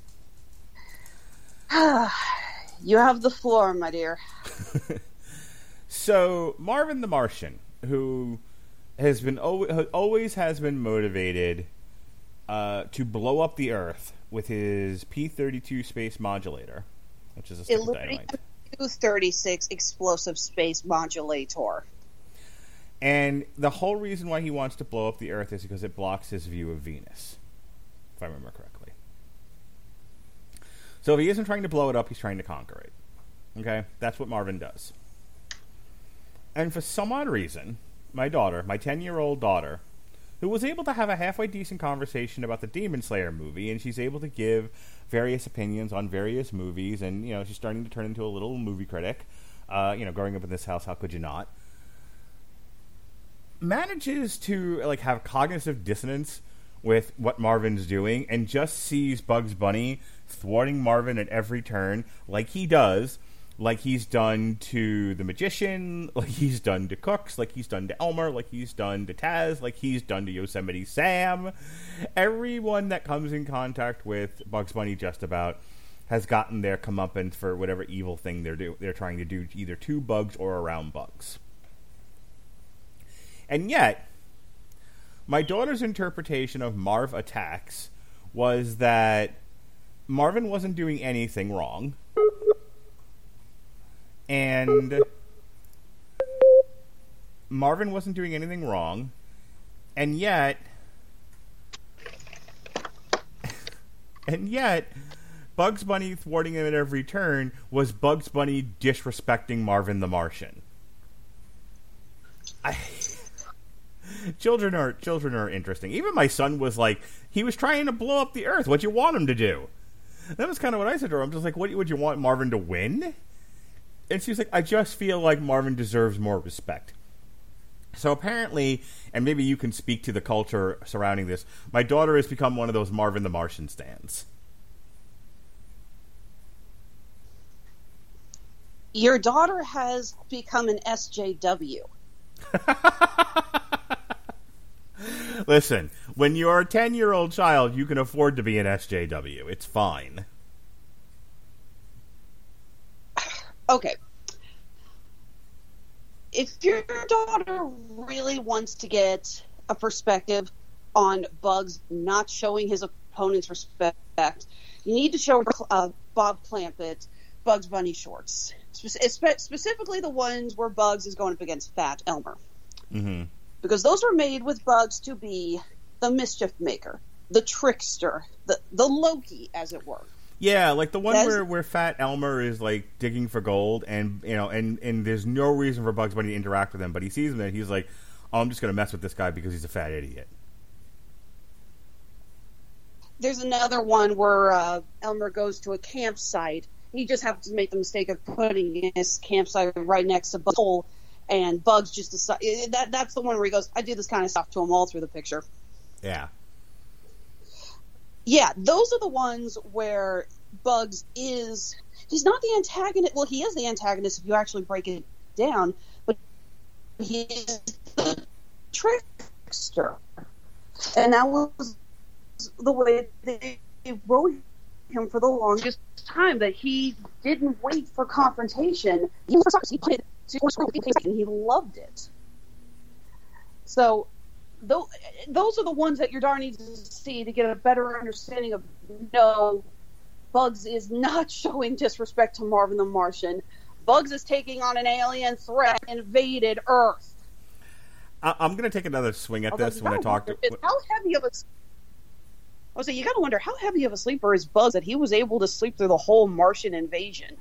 You have the floor, my dear. So, Marvin the Martian, who has been always has been motivated uh, to blow up the Earth with his P thirty-two space modulator, which is a stick of dynamite. P thirty-six explosive space modulator. And the whole reason why he wants to blow up the Earth is because it blocks his view of Venus, if I remember correctly. So if he isn't trying to blow it up, he's trying to conquer it. Okay? That's what Marvin does. And for some odd reason, my daughter, my ten-year-old daughter, who was able to have a halfway decent conversation about the Demon Slayer movie, and she's able to give various opinions on various movies, and, you know, she's starting to turn into a little movie critic. Uh, you know, growing up in this house, how could you not? Manages to, like, have cognitive dissonance with what Marvin's doing, and just sees Bugs Bunny thwarting Marvin at every turn, like he does, like he's done to the Magician, like he's done to Cooks, like he's done to Elmer, like he's done to Taz, like he's done to Yosemite Sam. Everyone that comes in contact with Bugs Bunny just about has gotten their comeuppance for whatever evil thing they're do- they're trying to do either to Bugs or around Bugs. And yet, my daughter's interpretation of Marv Attacks was that Marvin wasn't doing anything wrong. And Marvin wasn't doing anything wrong. And yet... And yet, Bugs Bunny thwarting him at every turn was Bugs Bunny disrespecting Marvin the Martian. I... Children are children are interesting. Even my son was like, he was trying to blow up the Earth. What'd you want him to do? That was kind of what I said to her. I'm just like, what would you want Marvin to win? And she's like, I just feel like Marvin deserves more respect. So apparently, and maybe you can speak to the culture surrounding this, my daughter has become one of those Marvin the Martian stans. Your daughter has become an S J W. Listen, when you're a ten-year-old child, you can afford to be an S J W. It's fine. Okay. If your daughter really wants to get a perspective on Bugs not showing his opponents respect, you need to show her uh, Bob Clampett Bugs Bunny shorts. Spe- specifically the ones where Bugs is going up against Fat Elmer. Mm-hmm. Because those were made with Bugs to be the mischief maker, the trickster, the the Loki, as it were. Yeah, like the one That's, where, where Fat Elmer is like digging for gold, and you know, and, and there's no reason for Bugs Bunny to interact with him, but he sees him and he's like, "Oh, I'm just going to mess with this guy because he's a fat idiot." There's another one where uh, Elmer goes to a campsite. He just happens to make the mistake of putting his campsite right next to Bugs' hole, And Bugs just decided, that that's the one where he goes, I do this kind of stuff to him all through the picture. Yeah. Yeah, those are the ones where Bugs is, he's not the antagonist, well, he is the antagonist if you actually break it down, but he is the trickster. And that was the way they wrote him for the longest time, that he didn't wait for confrontation. He was he played to force rule, and he loved it. So those, those are the ones that you're darn need to see to get a better understanding of, no, Bugs is not showing disrespect to Marvin the Martian. Bugs is taking on an alien threat, invaded Earth. I- I'm going to take another swing at Although this when I talk to... How heavy of a... I was saying, you got to wonder, how heavy of a sleeper is Bugs that he was able to sleep through the whole Martian invasion?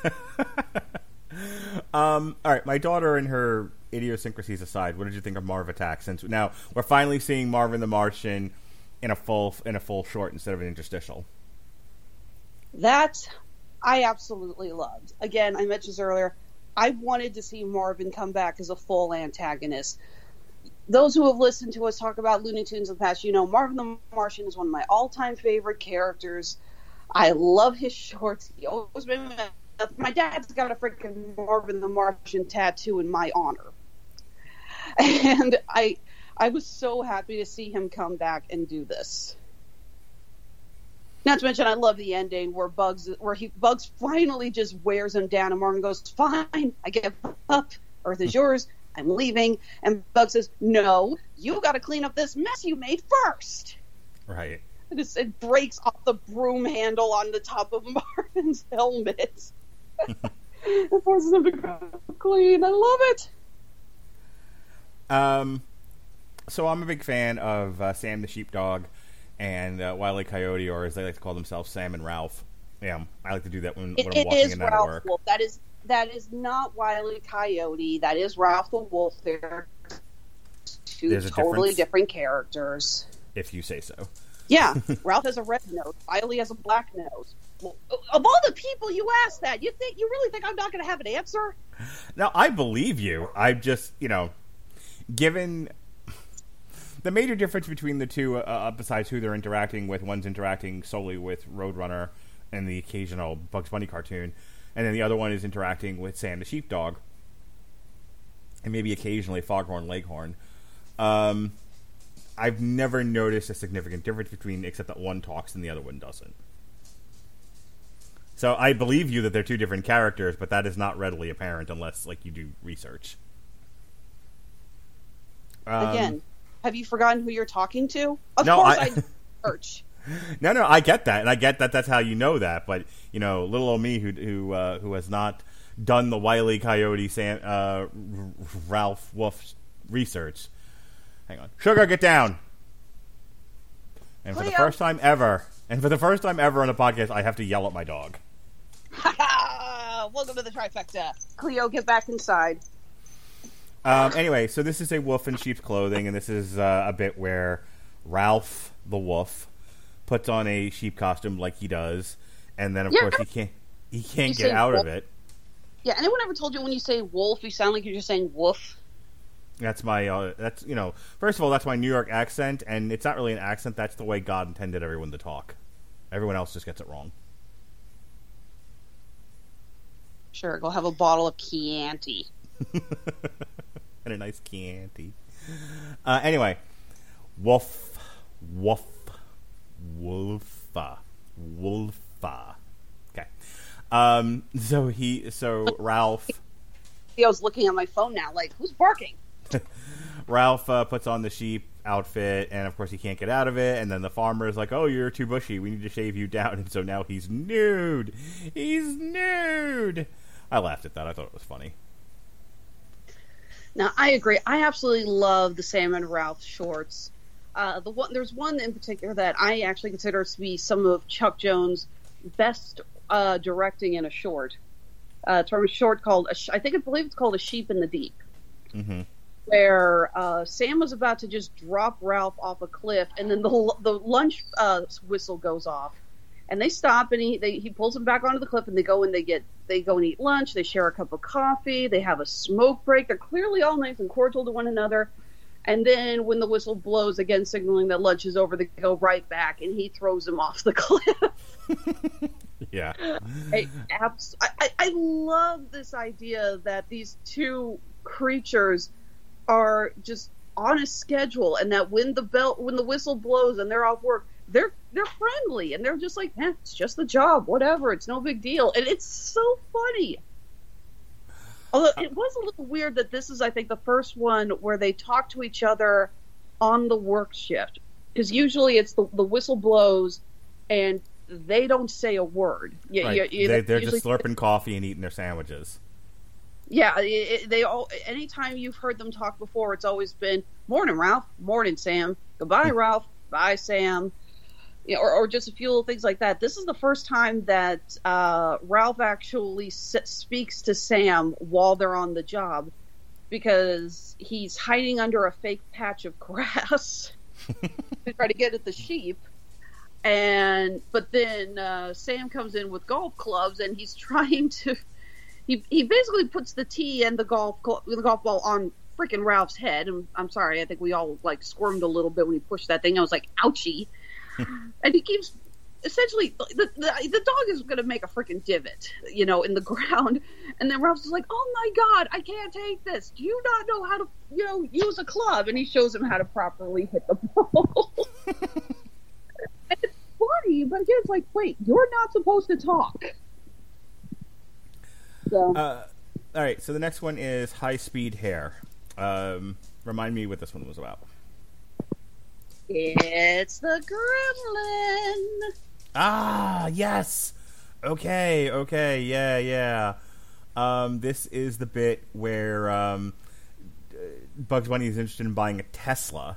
um, all right, my daughter and her idiosyncrasies aside, what did you think of Marv Attack? Since now we're finally seeing Marvin the Martian in a full in a full short instead of an interstitial. That I absolutely loved. Again, I mentioned this earlier, I wanted to see Marvin come back as a full antagonist. Those who have listened to us talk about Looney Tunes in the past, you know Marvin the Martian is one of my all-time favorite characters. I love his shorts. He always been my, my dad's got a freaking Marvin the Martian tattoo in my honor. And I I was so happy to see him come back and do this. Not to mention, I love the ending where Bugs, where he Bugs finally just wears him down, and Marvin goes, "Fine, I give up. Earth is yours. I'm leaving." And Bugs says, "No, you got to clean up this mess you made first." Right. It, just, it breaks off the broom handle on the top of Marvin's helmet. It forces him to go clean. I love it. Um, so I'm a big fan of uh, Sam the Sheepdog and uh, Wile E. Coyote, or as they like to call themselves, Sam and Ralph. Yeah, I like to do that when, when It, I'm it walking is in and out Ralph of work. Wolf. That is that is not Wile E. Coyote. That is Ralph the Wolf. They're two There's a totally difference? different characters. If you say so. Yeah, Ralph has a red nose. Wile E. has a black nose. Well, of all the people you asked that, you think you really think I'm not going to have an answer? Now, I believe you. I just, you know, given the major difference between the two, uh, besides who they're interacting with, one's interacting solely with Roadrunner and the occasional Bugs Bunny cartoon, and then the other one is interacting with Sam the Sheepdog, and maybe occasionally Foghorn Leghorn. Um, I've never noticed a significant difference between, except that one talks and the other one doesn't. So I believe you that they're two different characters, but that is not readily apparent unless, like, you do research. Um, Again, have you forgotten who you're talking to? Of no, course I- I search. No, no, I get that, and I get that that's how you know that. But you know, little old me, who who uh, who has not done the Wile E. Coyote, Sam, uh, Ralph Wolf research. Hang on, Sugar, get down. And for the Cleo. first time ever, and for the first time ever on a podcast, I have to yell at my dog. Welcome to the trifecta. Cleo, get back inside. Um, anyway, so this is a wolf in sheep's clothing, and this is uh, a bit where Ralph the wolf puts on a sheep costume like he does, and then of Yeah. course he can't he can't You get say out wolf. of it. Yeah, anyone ever told you when you say wolf, you sound like you're just saying woof? That's my uh, that's you know first of all, that's my New York accent, and it's not really an accent. That's the way God intended everyone to talk. Everyone else just gets it wrong. Sure, go have a bottle of Chianti. And a nice Chianti. Uh, anyway, wolf, wolf, wolfa, wolfa. Okay. Um. So he. So Ralph. I was looking at my phone now, like, who's barking? Ralph uh, puts on the sheep outfit, and of course he can't get out of it. And then the farmer is like, "Oh, you're too bushy. We need to shave you down." And so now he's nude. He's nude. I laughed at that. I thought it was funny. Now, I agree. I absolutely love the Sam and Ralph shorts. Uh, the one, there's one in particular that I actually consider to be some of Chuck Jones' best uh, directing in a short. Uh, it's from a short called, a sh- I think I believe it's called A Sheep in the Deep, Mm-hmm. where uh, Sam was about to just drop Ralph off a cliff, and then the the lunch uh, whistle goes off, And they stop, and he they, he pulls them back onto the cliff, and they go and they get they go and eat lunch. They share a cup of coffee. They have a smoke break. They're clearly all nice and cordial to one another. And then when the whistle blows, again signaling that lunch is over, they go right back, and he throws him off the cliff. Yeah. I, abs- I, I love this idea that these two creatures are just on a schedule, and that when the bell when the whistle blows and they're off work, they're they're friendly, and they're just like, eh, it's just the job, whatever, it's no big deal. And it's so funny. Although it was a little weird that this is, I think, the first one where they talk to each other on the work shift, because usually it's the, the whistle blows and they don't say a word. You, Right. you, you, they, they're usually, just slurping coffee and eating their sandwiches. Yeah, it, it, they all. Anytime you've heard them talk before, it's always been "Morning, Ralph. Morning, Sam. Goodbye, Ralph. Bye, Sam." You know, or, or just a few little things like that. This is the first time that uh, Ralph actually s- speaks to Sam while they're on the job, because he's hiding under a fake patch of grass to try to get at the sheep. And but then uh, Sam comes in with golf clubs, and he's trying to. He he basically puts the tee and the golf cl- the golf ball on freaking Ralph's head. And I'm sorry, I think we all like squirmed a little bit when he pushed that thing. I was like, ouchie. And he keeps essentially the, the the dog is going to make a freaking divot, you know, in the ground. And then Ralph's just like, oh my god, I can't take this. Do you not know how to, you know, use a club? And he shows him how to properly hit the ball. And it's funny, but again, it's like, wait, you're not supposed to talk. So. Uh, all right, so the next one is High Speed Hair. Um, remind me what this one was about. It's the Gremlin. Ah, yes. Okay, okay, yeah, yeah. Um, this is the bit where um, Bugs Bunny is interested in buying a Tesla,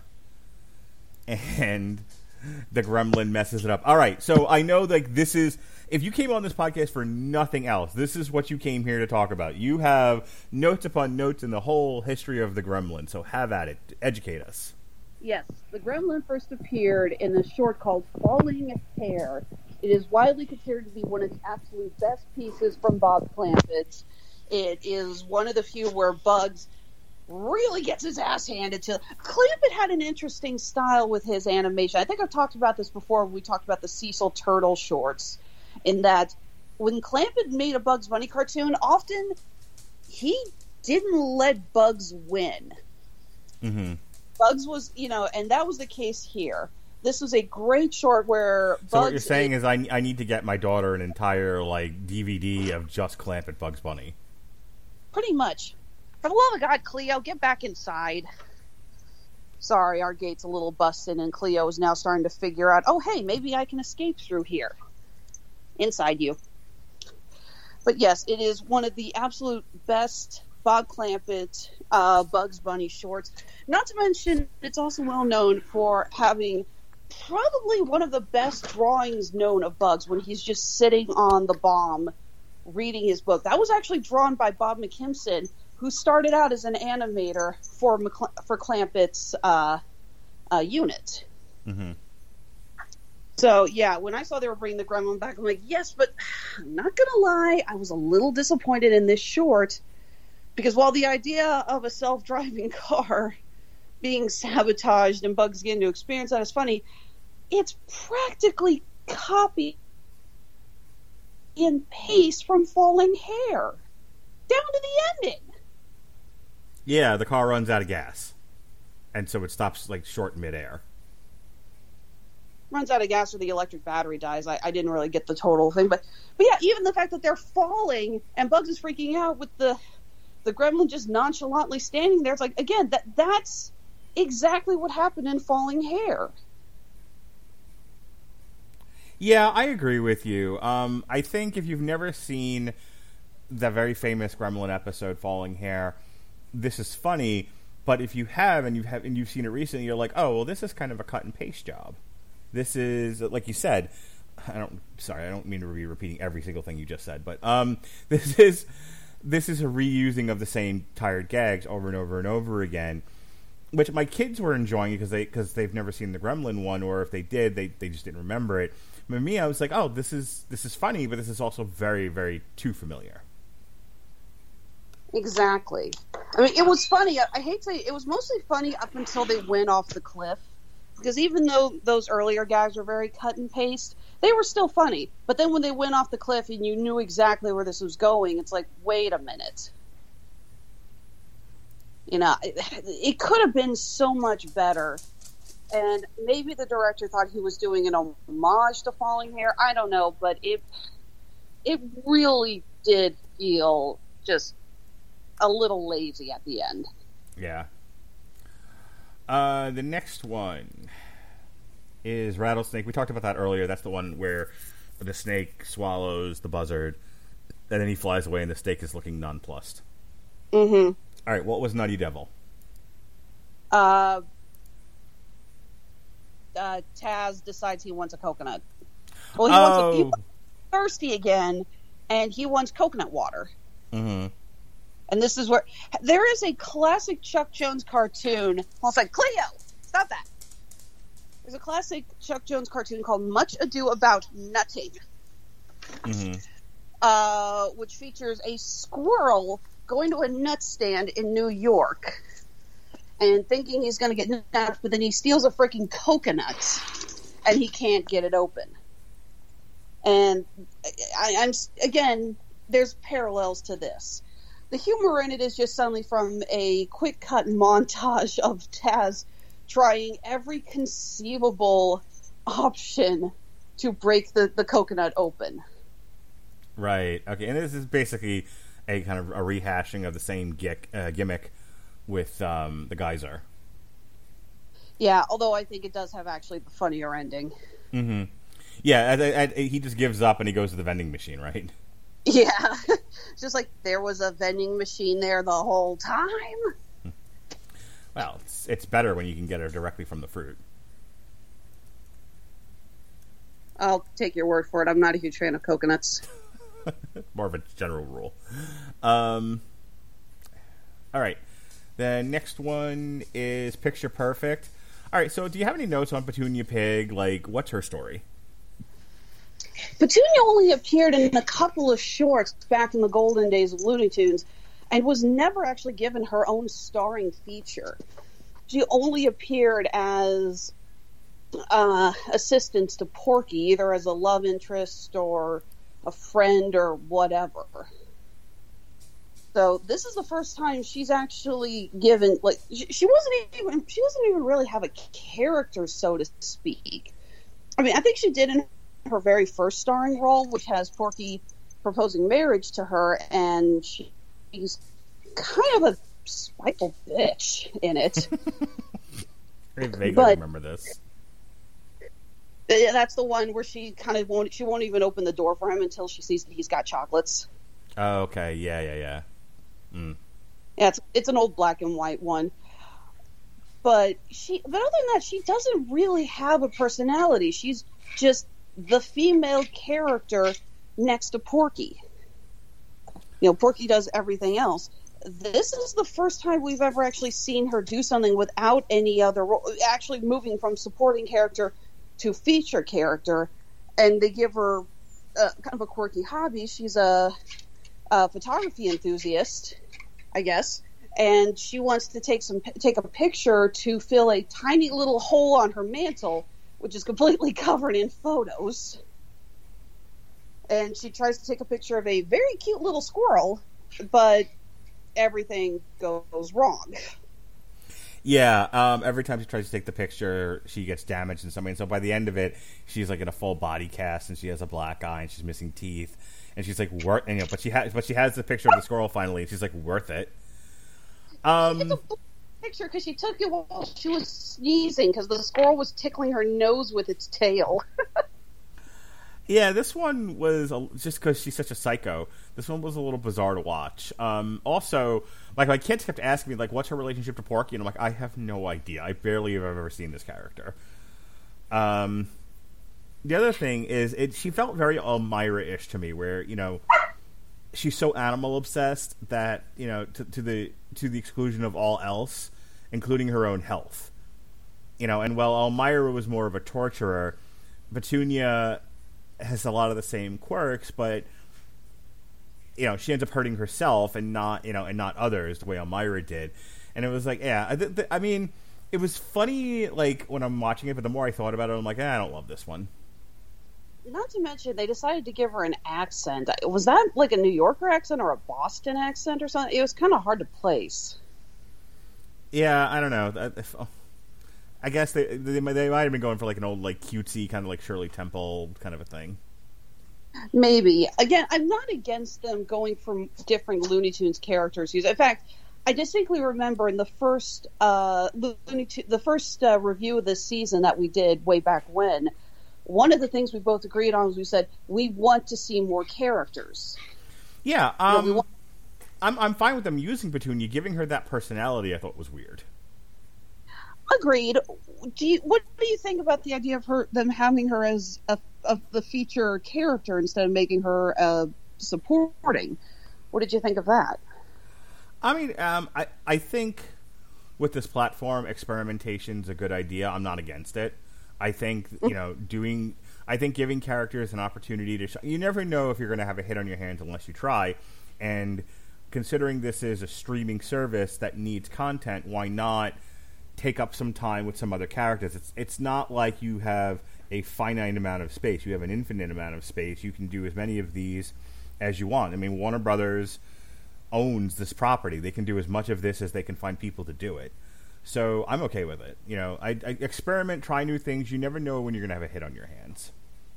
and the Gremlin messes it up. All right, so I know like this is. If you came on this podcast for nothing else, this is what you came here to talk about. You have notes upon notes in the whole history of the Gremlin, so have at it. Educate us. Yes, the Gremlin first appeared in a short called Falling Hair. It is widely considered to be one of the absolute best pieces from Bob Clampett. It is one of the few where Bugs really gets his ass handed to. Clampett had an interesting style with his animation. I think I've talked about this before when we talked about the Cecil Turtle shorts. In that, when Clampett made a Bugs Bunny cartoon, often he didn't let Bugs win. Mm-hmm. Bugs was, you know, and that was the case here. This was a great short where Bugs... So what you're saying is, is I, I need to get my daughter an entire, like, D V D of just Clampett Bugs Bunny. Pretty much. For the love of God, Cleo, get back inside. Sorry, our gate's a little busted, and Cleo is now starting to figure out, oh, hey, maybe I can escape through here. Inside you. But yes, it is one of the absolute best Bob Clampett uh, Bugs Bunny shorts. Not to mention, it's also well known for having probably one of the best drawings known of Bugs when he's just sitting on the bomb reading his book. That was actually drawn by Bob McKimson, who started out as an animator for McCl- for Clampett's uh, uh, unit. Mm-hmm. So, yeah, when I saw they were bringing the Gremlin back, I'm like, yes, but I'm not going to lie, I was a little disappointed in this short, because while the idea of a self-driving car being sabotaged and Bugs getting to experience that is funny, it's practically copy and paste from Falling Hair, down to the ending. Yeah, the car runs out of gas, and so it stops, like, short midair. Runs out of gas or the electric battery dies. I, I didn't really get the total thing, but but yeah, even the fact that they're falling and Bugs is freaking out with the the Gremlin just nonchalantly standing there. It's like, again, that that's exactly what happened in Falling Hair. Yeah, I agree with you. Um, I think if you've never seen the very famous Gremlin episode Falling Hair, this is funny. But if you have and you have and you've seen it recently, you're like, oh, well, this is kind of a cut and paste job. This is, like you said, I don't. Sorry, I don't mean to be repeating every single thing you just said, but um, this is this is a reusing of the same tired gags over and over and over again, which my kids were enjoying because they because they've never seen the Gremlin one, or if they did, they they just didn't remember it. But me, I was like, oh, this is this is funny, but this is also very, very too familiar. Exactly. I mean, it was funny. I, I hate to say it, it was mostly funny up until they went off the cliff. Because even though those earlier gags were very cut and paste, they were still funny. But then when they went off the cliff and you knew exactly where this was going, it's like, wait a minute. You know, it, it could have been so much better. And maybe the director thought he was doing an homage to Falling Hair. I don't know, but it it really did feel just a little lazy at the end. Yeah. Uh, the next one is Rattlesnake. We talked about that earlier. That's the one where the snake swallows the buzzard, and then he flies away, and the snake is looking nonplussed. Mm-hmm. All right, what was Nutty Devil? Uh, uh, Taz decides he wants a coconut. Well, he, oh. wants a, he wants thirsty again, and he wants coconut water. Mm-hmm. And this is where there is a classic Chuck Jones cartoon. Well, it's like, Cleo, stop that. There's a classic Chuck Jones cartoon called Much Ado About Nutting, Mm-hmm. uh, which features a squirrel going to a nut stand in New York and thinking he's going to get nuts, but then he steals a freaking coconut and he can't get it open. And I, I'm again, there's parallels to this. The humor in it is just suddenly from a quick cut montage of Taz trying every conceivable option to break the, the coconut open. Right. Okay. And this is basically a kind of a rehashing of the same gick, uh, gimmick with um, the geyser. Yeah, although I think it does have actually the funnier ending. Mm-hmm. Yeah, I, I, I, he just gives up and he goes to the vending machine, right? Yeah. It's just like there was a vending machine there the whole time. Well, it's, it's better when you can get it directly from the fruit. I'll take your word for it. I'm not a huge fan of coconuts. More of a general rule. Um, all right. The next one is Picture Perfect. All right, so do you have any notes on Petunia Pig? Like, what's her story? Petunia only appeared in a couple of shorts back in the golden days of Looney Tunes and was never actually given her own starring feature. She only appeared as uh, assistants to Porky, either as a love interest or a friend or whatever. So this is the first time she's actually given, like, she, she wasn't even, she doesn't even really have a character, so to speak. I mean, I think she did in her very first starring role, which has Porky proposing marriage to her, and she's kind of a spiteful bitch in it. I vaguely But- remember this. Yeah, that's the one where she kind of won't, she won't even open the door for him until she sees that he's got chocolates. Oh, okay. Yeah, yeah, yeah. Mm. Yeah, it's, it's an old black and white one. But she, but other than that, she doesn't really have a personality. She's just the female character next to Porky. You know, Porky does everything else. This is the first time we've ever actually seen her do something without any other role, actually moving from supporting character to feature character, and they give her uh, kind of a quirky hobby. She's a, a photography enthusiast, I guess, and she wants to take some take a picture to fill a tiny little hole on her mantle, which is completely covered in photos. And she tries to take a picture of a very cute little squirrel, but everything goes wrong. Yeah, um, every time she tries to take the picture, she gets damaged in some way. And so by the end of it, she's like in a full body cast, and she has a black eye, and she's missing teeth, and she's like, worth. And, you know, but she has, but she has the picture of the squirrel finally, and she's like, worth it. Um, It's a picture because she took it while she was sneezing because the squirrel was tickling her nose with its tail. yeah, this one was a, just because she's such a psycho. This one was a little bizarre to watch. Um, also, like my kids kept asking me, like, "What's her relationship to Porky?" And I'm like, "I have no idea. I barely have ever seen this character." Um, the other thing is, it she felt very Elmira-ish to me, where you know she's so animal obsessed that you know to, to the to the exclusion of all else, including her own health. You know, and while Elmira was more of a torturer, Petunia has a lot of the same quirks, but you know, she ends up hurting herself and not, you know, and not others the way Elmira did. And it was like, yeah, I, th- th- I mean, it was funny, like, when I'm watching it, but the more I thought about it, I'm like, eh, I don't love this one. Not to mention, they decided to give her an accent. Was that like a New Yorker accent or a Boston accent or something? It was kind of hard to place. Yeah, I don't know. I guess they, they they might have been going for like an old, like, cutesy kind of like Shirley Temple kind of a thing. Maybe. Again, I'm not against them going from different Looney Tunes characters. In fact, I distinctly remember in the first uh, Looney Tunes, the first uh, review of this season that we did way back when, one of the things we both agreed on was we said we want to see more characters. Yeah, um, you know, we want- I'm I'm fine with them using Petunia. Giving her that personality, I thought was weird. Agreed. Do you, what do you think about the idea of her them having her as a, a the feature character instead of making her uh, supporting? What did you think of that? I mean, um, I I think with this platform, experimentation's a good idea. I'm not against it. I think you know doing. I think giving characters an opportunity to. Sh- you never know if you're going to have a hit on your hands unless you try, and considering this is a streaming service that needs content, why not take up some time with some other characters? It's it's not like you have a finite amount of space. You have an infinite amount of space. You can do as many of these as you want. I mean, Warner Brothers owns this property. They can do as much of this as they can find people to do it. So I'm okay with it. You know, I, I experiment, try new things. You never know when you're going to have a hit on your hands.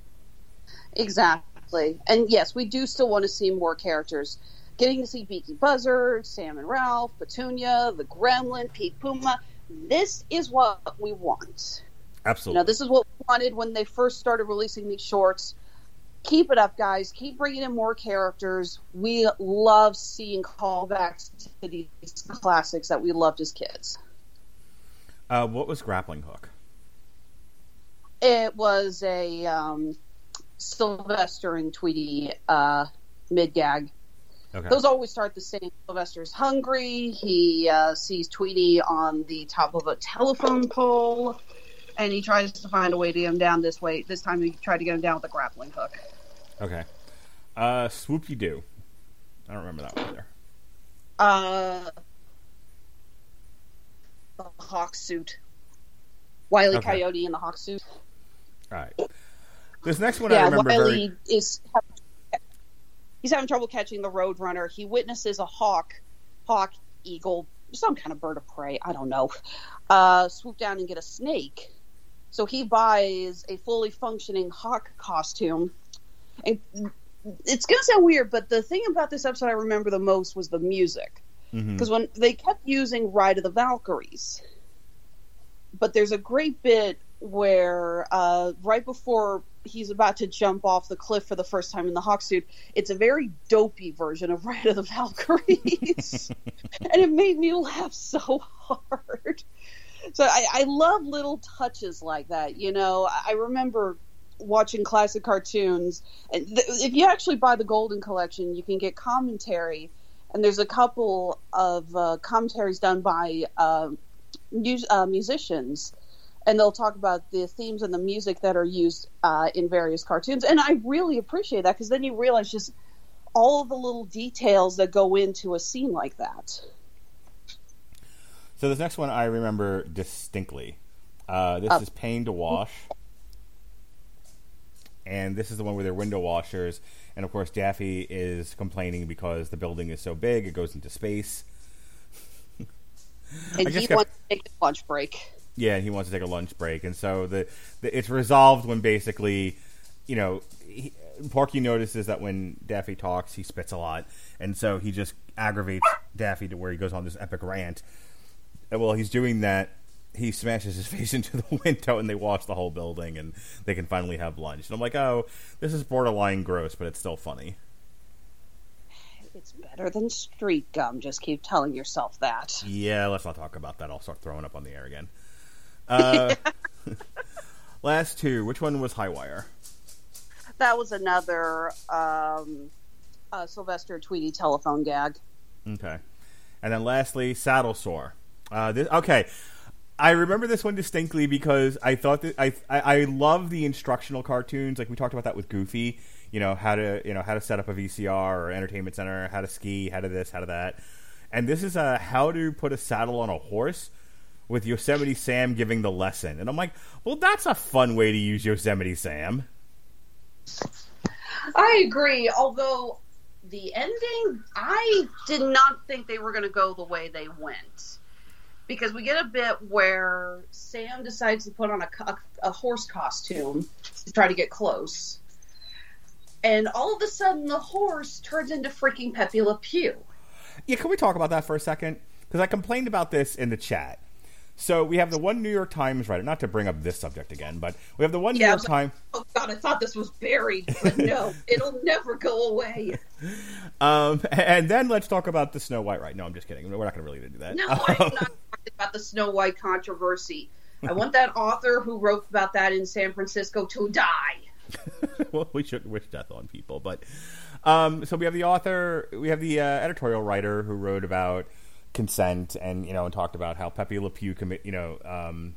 Exactly. And yes, we do still want to see more characters. Getting to see Beaky Buzzard, Sam and Ralph, Petunia, the Gremlin, Pete Puma. This is what we want. Absolutely. You know, this is what we wanted when they first started releasing these shorts. Keep it up, guys. Keep bringing in more characters. We love seeing callbacks to these classics that we loved as kids. Uh, what was Grappling Hook? It was a um, Sylvester and Tweety uh, mid-gag. Okay. Those always start the same. Sylvester's hungry. He uh, sees Tweety on the top of a telephone pole, and he tries to find a way to get him down this way. This time he tried to get him down with a grappling hook. Okay. Uh, Swoop-de-Doo. I don't remember that one either. Uh, the hawk suit. Wile E. Okay. Coyote in the hawk suit. All right. This next one I Yeah, remember Wile very... E. is... He's having trouble catching the Roadrunner. He witnesses a hawk, hawk, eagle, some kind of bird of prey, I don't know, uh, swoop down and get a snake. So he buys a fully functioning hawk costume. And it's going to sound weird, but the thing about this episode I remember the most was the music. Because mm-hmm. when they kept using Ride of the Valkyries, but there's a great bit where uh, right before he's about to jump off the cliff for the first time in the hawk suit, it's a very dopey version of Ride of the Valkyries. And it made me laugh so hard. So I, I love little touches like that. You know, I remember watching classic cartoons. And th- if you actually buy the Golden Collection, you can get commentary. And there's a couple of uh, commentaries done by uh, mus- uh, musicians. And they'll talk about the themes and the music that are used uh, in various cartoons. And I really appreciate that, because then you realize just all of the little details that go into a scene like that. So this next one I remember distinctly. Uh, this uh, is Pain to Wash. And this is the one where they're window washers. And, of course, Daffy is complaining because the building is so big, it goes into space. And he kept... wants to take a lunch break. Yeah, he wants to take a lunch break. And so the, the it's resolved when basically, you know, he, Porky notices that when Daffy talks, he spits a lot. And so he just aggravates Daffy to where he goes on this epic rant. And while he's doing that, he smashes his face into the window and they wash the whole building and they can finally have lunch. And I'm like, oh, this is borderline gross, but it's still funny. It's better than street gum. Just keep telling yourself that. Yeah, let's not talk about that. I'll start throwing up on the air again. Uh, last two. Which one was Highwire? That was another um, uh, Sylvester Tweety telephone gag. Okay. And then lastly, Saddle Sore. Uh, this, okay. I remember this one distinctly because I thought that I, I I love the instructional cartoons. Like we talked about that with Goofy, you know how to you know how to set up a V C R or entertainment center, how to ski, how to this, how to that. And this is a how to put a saddle on a horse with Yosemite Sam giving the lesson. And I'm like, well, that's a fun way to use Yosemite Sam. I agree, although the ending, I did not think they were going to go the way they went. Because we get a bit where Sam decides to put on a, a, a horse costume to try to get close. And all of a sudden, the horse turns into freaking Pepe Le Pew. Yeah, can we talk about that for a second? Because I complained about this in the chat. So we have the one New York Times writer, not to bring up this subject again, but we have the one yeah, New York Times. Like, oh, God, I thought this was buried. But no, it'll never go away. Um, and then let's talk about the Snow White, right? No, I'm just kidding. We're not going to really do that. No, I'm not talking about the Snow White controversy. I want that author who wrote about that in San Francisco to die. Well, we shouldn't wish death on people, but um, so we have the author, we have the uh, editorial writer who wrote about consent and you know and talked about how Pepe Le Pew commit you know um,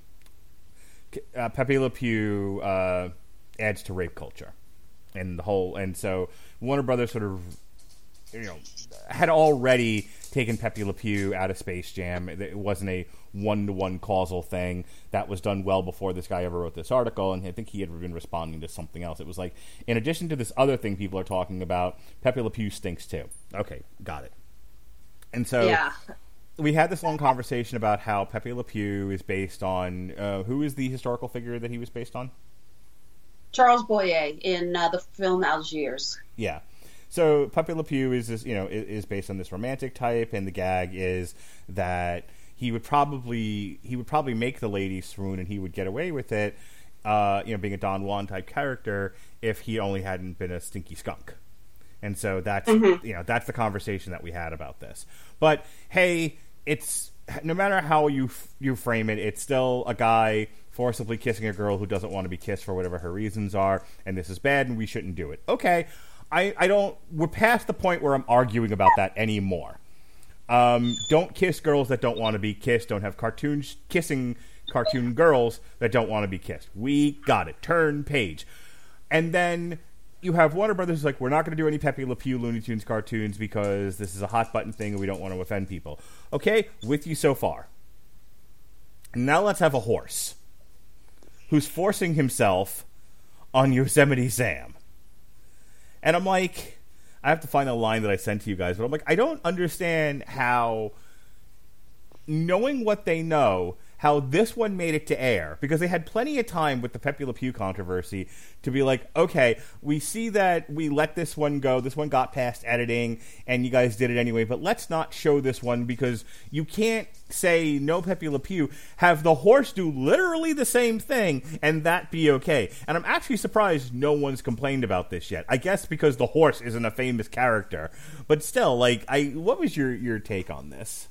uh, Pepe Le Pew uh, adds to rape culture and the whole and so Warner Brothers sort of you know had already taken Pepe Le Pew out of Space Jam. It wasn't a one-to-one causal thing. That was done well before this guy ever wrote this article, and I think he had been responding to something else. It was like, in addition to this other thing people are talking about, Pepe Le Pew stinks too. Okay, got it. And so yeah. we had this long conversation about how Pepe Le Pew is based on, uh, who is the historical figure that he was based on? Charles Boyer in uh, the film Algiers. Yeah. So Pepe Le Pew is this, you know, is based on this romantic type, and the gag is that he would probably he would probably make the lady swoon, and he would get away with it, uh, you know, being a Don Juan type character if he only hadn't been a stinky skunk. And so that's mm-hmm. you know that's the conversation that we had about this. But hey, it's no matter how you you frame it, it's still a guy forcibly kissing a girl who doesn't want to be kissed for whatever her reasons are, and this is bad, and we shouldn't do it. Okay. I, I don't. We're past the point where I'm arguing about that anymore. Um, don't kiss girls that don't want to be kissed. Don't have cartoons kissing cartoon girls that don't want to be kissed. We got it. Turn page. And then you have Warner Brothers who's like, we're not going to do any Pepe Le Pew Looney Tunes cartoons because this is a hot button thing and we don't want to offend people. Okay, with you so far. Now let's have a horse who's forcing himself on Yosemite Sam. And I'm like, I have to find a line that I sent to you guys, but I'm like, I don't understand how, knowing what they know, how this one made it to air, because they had plenty of time with the Pepe Le Pew controversy to be like, okay, we see that we let this one go, this one got past editing, and you guys did it anyway, but let's not show this one because you can't say no Pepe Le Pew, have the horse do literally the same thing, and that be okay. And I'm actually surprised no one's complained about this yet. I guess because the horse isn't a famous character, but still, like, I what was your, your take on this?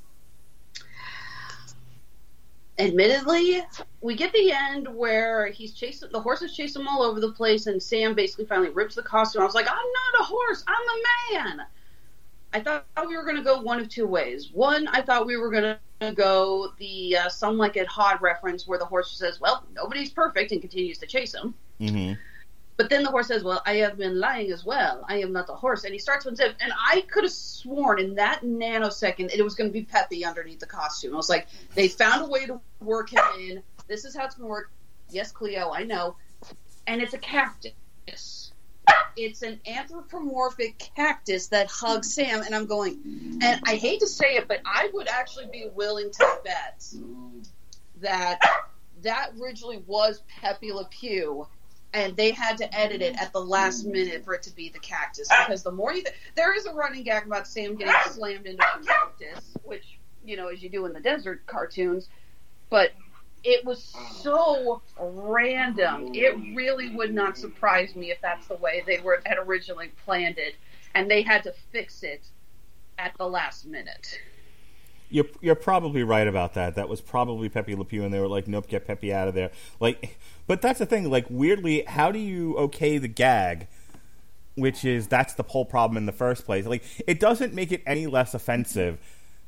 Admittedly, we get the end where he's chasing the horses chase him all over the place, and Sam basically finally rips the costume. I was like, I'm not a horse, I'm a man. I thought we were going to go one of two ways. One, I thought we were going to go the uh, Some Like It Hot reference where the horse says, well, nobody's perfect, and continues to chase him. Mm-hmm. But then the horse says, well, I have been lying as well. I am not a horse. And he starts with zip. And I could have sworn in that nanosecond it was going to be Pepe underneath the costume. I was like, they found a way to work him in. This is how it's going to work. Yes, Cleo, I know. And it's a cactus. It's an anthropomorphic cactus that hugs Sam. And I'm going, and I hate to say it, but I would actually be willing to bet that that originally was Pepe Le Pew. And they had to edit it at the last minute for it to be the cactus. Because the more you... Th- there is a running gag about Sam getting slammed into a cactus, which, you know, as you do in the desert cartoons. But it was so random. It really would not surprise me if that's the way they were had originally planned it. And they had to fix it at the last minute. You're, you're probably right about that. That was probably Pepe Le Pew, and they were like, nope, get Pepe out of there. Like, but that's the thing. Like, weirdly, how do you okay the gag, which is that's the whole problem in the first place? Like, it doesn't make it any less offensive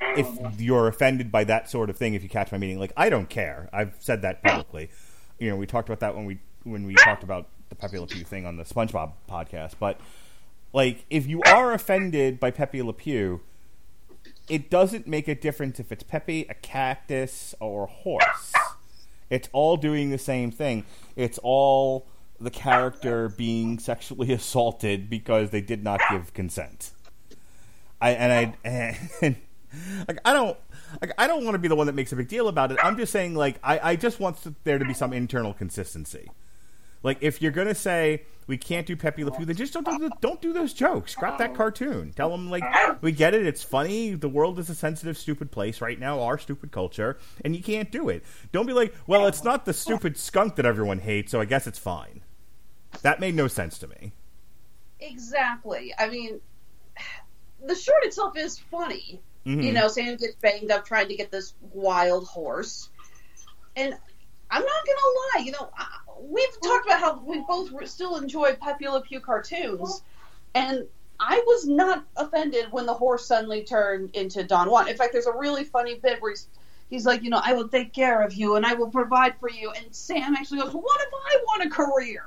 if you're offended by that sort of thing, if you catch my meaning, like, I don't care. I've said that publicly. You know, we talked about that when we when we talked about the Pepe Le Pew thing on the SpongeBob podcast. But, like, if you are offended by Pepe Le Pew, it doesn't make a difference if it's Pepe, a cactus, or a horse. It's all doing the same thing. It's all the character being sexually assaulted because they did not give consent. I and I and, like I don't like I don't want to be the one that makes a big deal about it. I'm just saying, like, I, I just want there to be some internal consistency. Like, if you're gonna say we can't do Pepe Le Pew, then just don't do the, don't do those jokes. Scrap that cartoon. Tell them, like, we get it. It's funny. The world is a sensitive, stupid place right now. Our stupid culture, and you can't do it. Don't be like, well, it's not the stupid skunk that everyone hates, so I guess it's fine. That made no sense to me. Exactly. I mean, the short itself is funny. Mm-hmm. You know, Sam gets banged up trying to get this wild horse. And I'm not going to lie, you know, we've talked about how we both still enjoy Pepe Le Pew cartoons. And I was not offended when the horse suddenly turned into Don Juan. In fact, there's a really funny bit where he's, he's like, you know, I will take care of you and I will provide for you. And Sam actually goes, what if I want a career?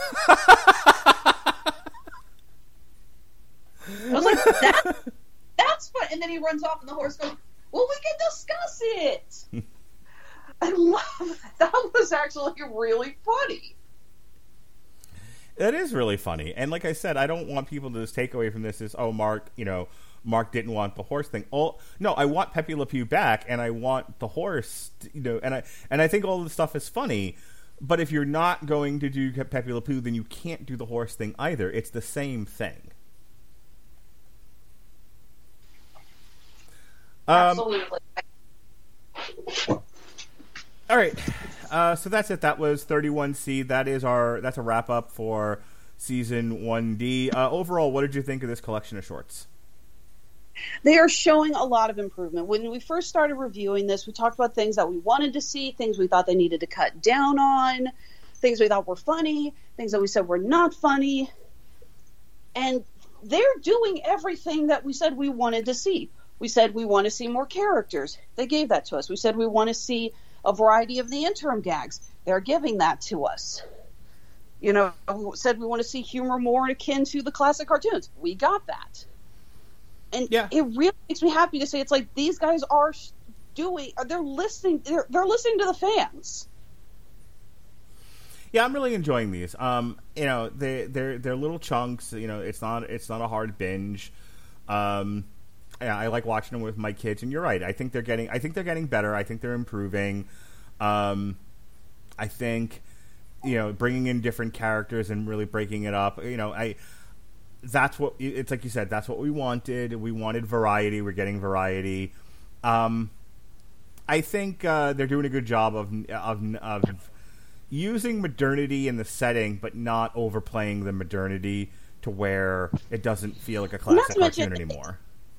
I was like, that, that's fun. And then he runs off and the horse goes, well, we can discuss it. I love that. That was actually really funny. That is really funny. And like I said, I don't want people to just take away from this as, oh, Mark, you know, Mark didn't want the horse thing. Oh, no, I want Pepe Le Pew back, and I want the horse, you know, and I and I think all this stuff is funny. But if you're not going to do Pepe Le Pew, then you can't do the horse thing either. It's the same thing. Absolutely. Um, all right. Uh, so that's it. That was thirty-one C. That is our. That's a wrap up for season one D. Uh, overall, what did you think of this collection of shorts? They are showing a lot of improvement. When we first started reviewing this, we talked about things that we wanted to see, things we thought they needed to cut down on, things we thought were funny, things that we said were not funny. And they're doing everything that we said we wanted to see. We said we want to see more characters. They gave that to us. We said we want to see a variety of the interim gags. They're giving that to us. You know, we said we want to see humor more akin to the classic cartoons. We got that. And yeah. It really makes me happy to say it's like these guys are doing, they're listening, they're, they're listening to the fans. Yeah, I'm really enjoying these. Um, you know, they they're they're little chunks. You know, it's not it's not a hard binge. Um, yeah, I like watching them with my kids. And you're right. I think they're getting I think they're getting better. I think they're improving. Um, I think, you know, bringing in different characters and really breaking it up. You know, I. That's what it's like you said. That's what we wanted. We wanted variety. We're getting variety. Um, I think uh, they're doing a good job of, of of using modernity in the setting, but not overplaying the modernity to where it doesn't feel like a classic cartoon anymore.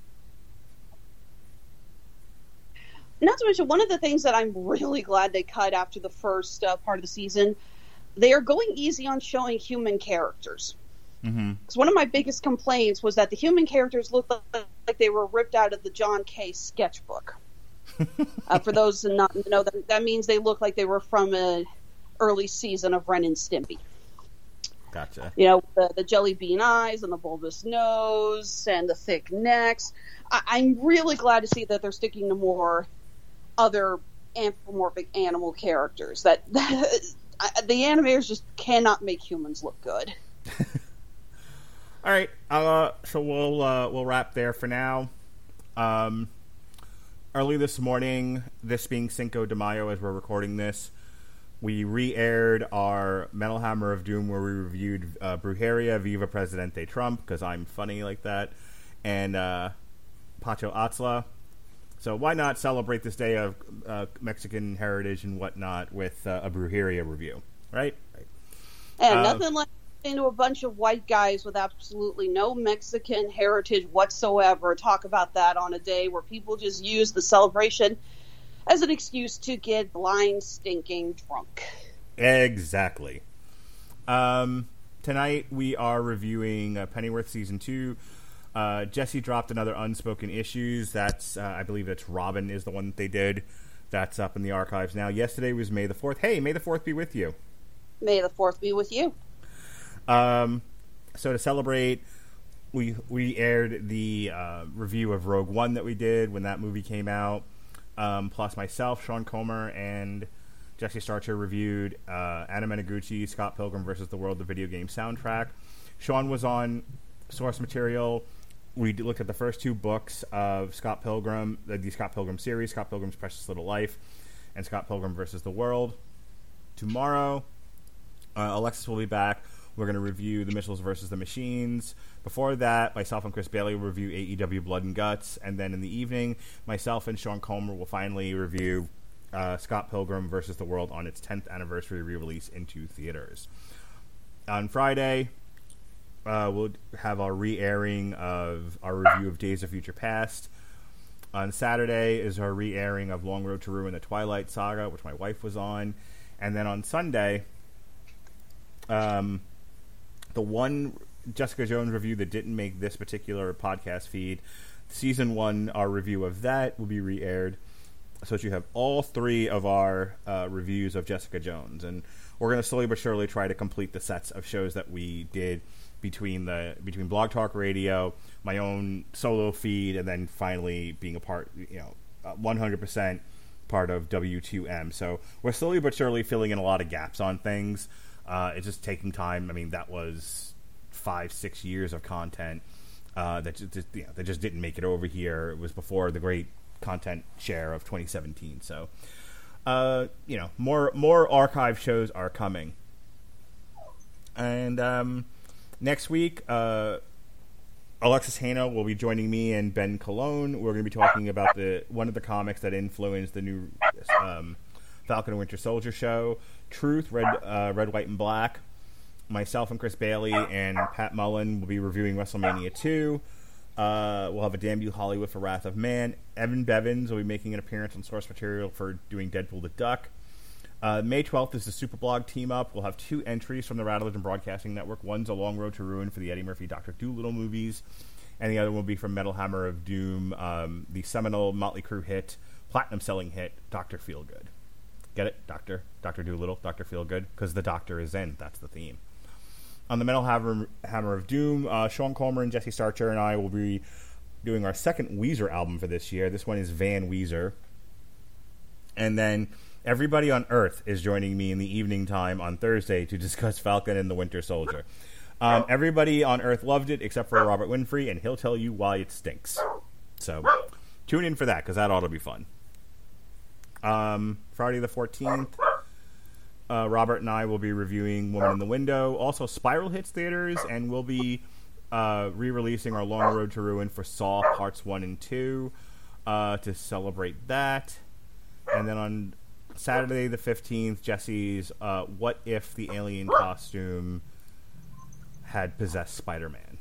Not to mention, one of the things that I'm really glad they cut after the first uh, part of the season, they are going easy on showing human characters. Mm-hmm. Because one of my biggest complaints was that the human characters looked like, like they were ripped out of the John Kay sketchbook. uh, for those who not know, that, that means they look like they were from an early season of Ren and Stimpy. Gotcha. You know, the, the jelly bean eyes and the bulbous nose and the thick necks. I, I'm really glad to see that they're sticking to more other anthropomorphic animal characters. That, that the animators just cannot make humans look good. All right, uh, so we'll uh, we'll wrap there for now. Um, early this morning, this being Cinco de Mayo as we're recording this, we re-aired our Metal Hammer of Doom where we reviewed uh, Brujeria, Viva Presidente Trump, because I'm funny like that, and uh, Pacho Atzla. So why not celebrate this day of uh, Mexican heritage and whatnot with uh, a Brujeria review, right? right. And uh, nothing like into a bunch of white guys with absolutely no Mexican heritage whatsoever talk about that on a day where people just use the celebration as an excuse to get blind, stinking drunk. Exactly. Um, tonight we are reviewing uh, Pennyworth Season two. Uh, Jesse dropped another Unspoken Issues. That's, uh, I believe it's Robin is the one that they did. That's up in the archives now. Yesterday was May the fourth. Hey, May the fourth be with you. May the fourth be with you. Um, so to celebrate, we we aired the uh, review of Rogue One that we did when that movie came out. Um, plus myself, Sean Comer, and Jesse Starcher reviewed uh, Anna Meneguchi, Scott Pilgrim versus the World, the video game soundtrack. Sean was on Source Material. We looked at the first two books of Scott Pilgrim, the, the Scott Pilgrim series, Scott Pilgrim's Precious Little Life, and Scott Pilgrim versus the World. Tomorrow, uh, Alexis will be back. We're going to review The Mitchells versus the Machines. Before that, myself and Chris Bailey will review A E W Blood and Guts. And then in the evening, myself and Sean Comer will finally review uh, Scott Pilgrim versus the World on its tenth anniversary re-release into theaters. On Friday, Uh, we'll have our re-airing of our review of Days of Future Past. On Saturday is our re-airing of Long Road to Ruin, the Twilight Saga, which my wife was on. And then on Sunday, um, the one Jessica Jones review that didn't make this particular podcast feed, season one, our review of that will be re-aired. So that you have all three of our uh, reviews of Jessica Jones. And we're going to slowly but surely try to complete the sets of shows that we did between the between Blog Talk Radio, my own solo feed, and then finally being a part, you know, one hundred percent part of W two M. So we're slowly but surely filling in a lot of gaps on things. Uh, it's just taking time. I mean, that was five, six years of content uh, that just, you know, that just didn't make it over here. It was before the great content share of twenty seventeen. So, uh, you know, more more archive shows are coming, and um. Next week, uh, Alexis Hano will be joining me and Ben Colon. We're going to be talking about the one of the comics that influenced the new um, Falcon and Winter Soldier show, Truth, Red, uh, Red, White, and Black. Myself and Chris Bailey and Pat Mullen will be reviewing WrestleMania two. Uh, we'll have a Damn You Hollywood for Wrath of Man. Evan Bevins will be making an appearance on Source Material for doing Deadpool the Duck. Uh, May twelfth is the Superblog team-up. We'll have two entries from the Rattledge and Broadcasting Network. One's A Long Road to Ruin for the Eddie Murphy Doctor Dolittle movies, and the other will be from Metal Hammer of Doom, um, the seminal Motley Crue hit, platinum-selling hit, Doctor Feelgood. Get it? Doctor? Doctor Dolittle? Doctor Feelgood? Because the Doctor is in. That's the theme. On the Metal Hammer, Hammer of Doom, uh, Sean Comer and Jesse Starcher and I will be doing our second Weezer album for this year. This one is Van Weezer. And then everybody on Earth is joining me in the evening time on Thursday to discuss Falcon and the Winter Soldier. Um, everybody on Earth loved it except for Robert Winfrey, and he'll tell you why it stinks. So tune in for that, because that ought to be fun. Um, Friday the fourteenth, uh, Robert and I will be reviewing Woman in the Window. Also, Spiral hits theaters, and we'll be uh, re-releasing our Long Road to Ruin for Saw Parts one and two uh, to celebrate that. And then on Saturday the fifteenth, Jesse's uh, What If the Alien Costume Had Possessed Spider-Man.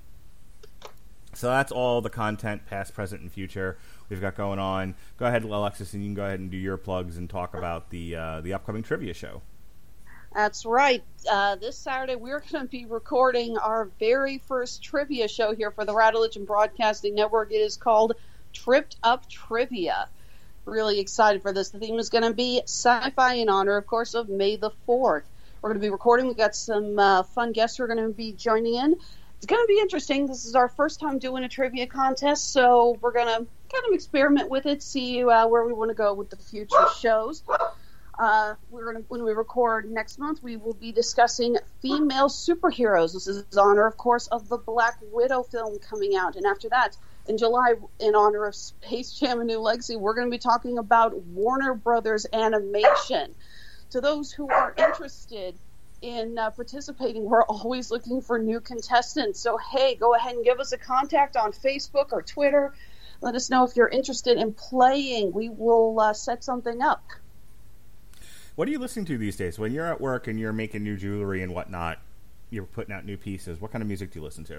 So that's all the content, past, present, and future, we've got going on. Go ahead, Alexis, and you can go ahead and do your plugs and talk about the uh, the upcoming trivia show. That's right. Uh, this Saturday, we're going to be recording our very first trivia show here for the Rattledge and Broadcasting Network. It is called Tripped Up Trivia. Really excited for this. The theme is going to be sci-fi in honor, of course, of May the fourth. We're going to be recording. We've got some uh, fun guests who are going to be joining in. It's going to be interesting. This is our first time doing a trivia contest, so we're going to kind of experiment with it, see uh, where we want to go with the future shows. Uh, we're going to, when we record next month, we will be discussing female superheroes. This is in honor, of course, of the Black Widow film coming out. And after that, in July, in honor of Space Jam: A New Legacy, we're going to be talking about Warner Brothers Animation. To those who are interested in uh, participating, we're always looking for new contestants. So, hey, go ahead and give us a contact on Facebook or Twitter. Let us know if you're interested in playing. We will uh, set something up. What are you listening to these days? When you're at work and you're making new jewelry and whatnot, you're putting out new pieces, what kind of music do you listen to?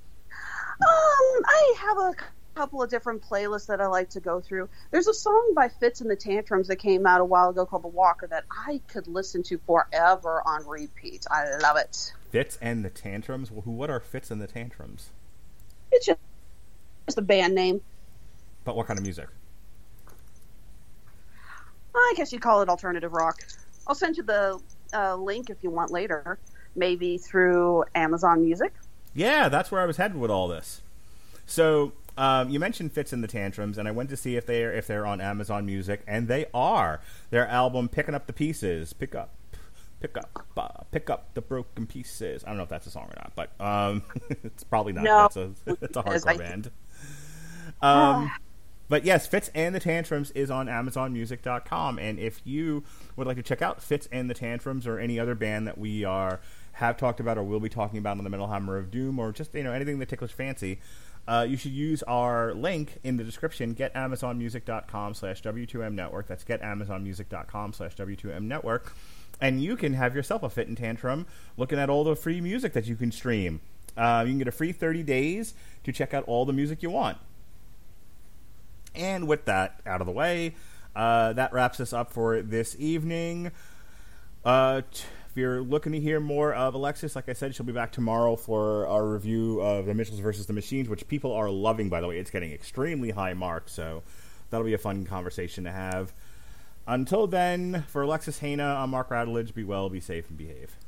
Um, I have a couple of different playlists that I like to go through. There's a song by Fitz and the Tantrums that came out a while ago called The Walker that I could listen to forever on repeat. I love it. Fitz and the Tantrums? Well, who? What are Fitz and the Tantrums? It's just a band name. But what kind of music? I guess you'd call it alternative rock. I'll send you the uh, link if you want later, maybe through Amazon Music. Yeah, that's where I was headed with all this. So um, you mentioned Fitz and the Tantrums, and I went to see if they're if they're on Amazon Music, and they are. Their album "Picking Up the Pieces," pick up, pick up, uh, pick up the broken pieces. I don't know if that's a song or not, but um, it's probably not. No, it's a it's a hardcore I... band. Um. But yes, Fitz and the Tantrums is on Amazon Music dot com, and if you would like to check out Fitz and the Tantrums or any other band that we are have talked about or will be talking about on the Metal Hammer of Doom, or just you know anything that tickles fancy, uh, you should use our link in the description, get amazon music dot com slash W two M network. That's get amazon music dot com slash W two M network, and you can have yourself a Fit and Tantrum looking at all the free music that you can stream. Uh, you can get a free thirty days to check out all the music you want. And with that out of the way, uh, that wraps us up for this evening. Uh, t- if you're looking to hear more of Alexis, like I said, she'll be back tomorrow for our review of The Mitchells versus the Machines, which people are loving, by the way. It's getting extremely high marks, so that'll be a fun conversation to have. Until then, for Alexis Haina, I'm Mark Radulich. Be well, be safe, and behave.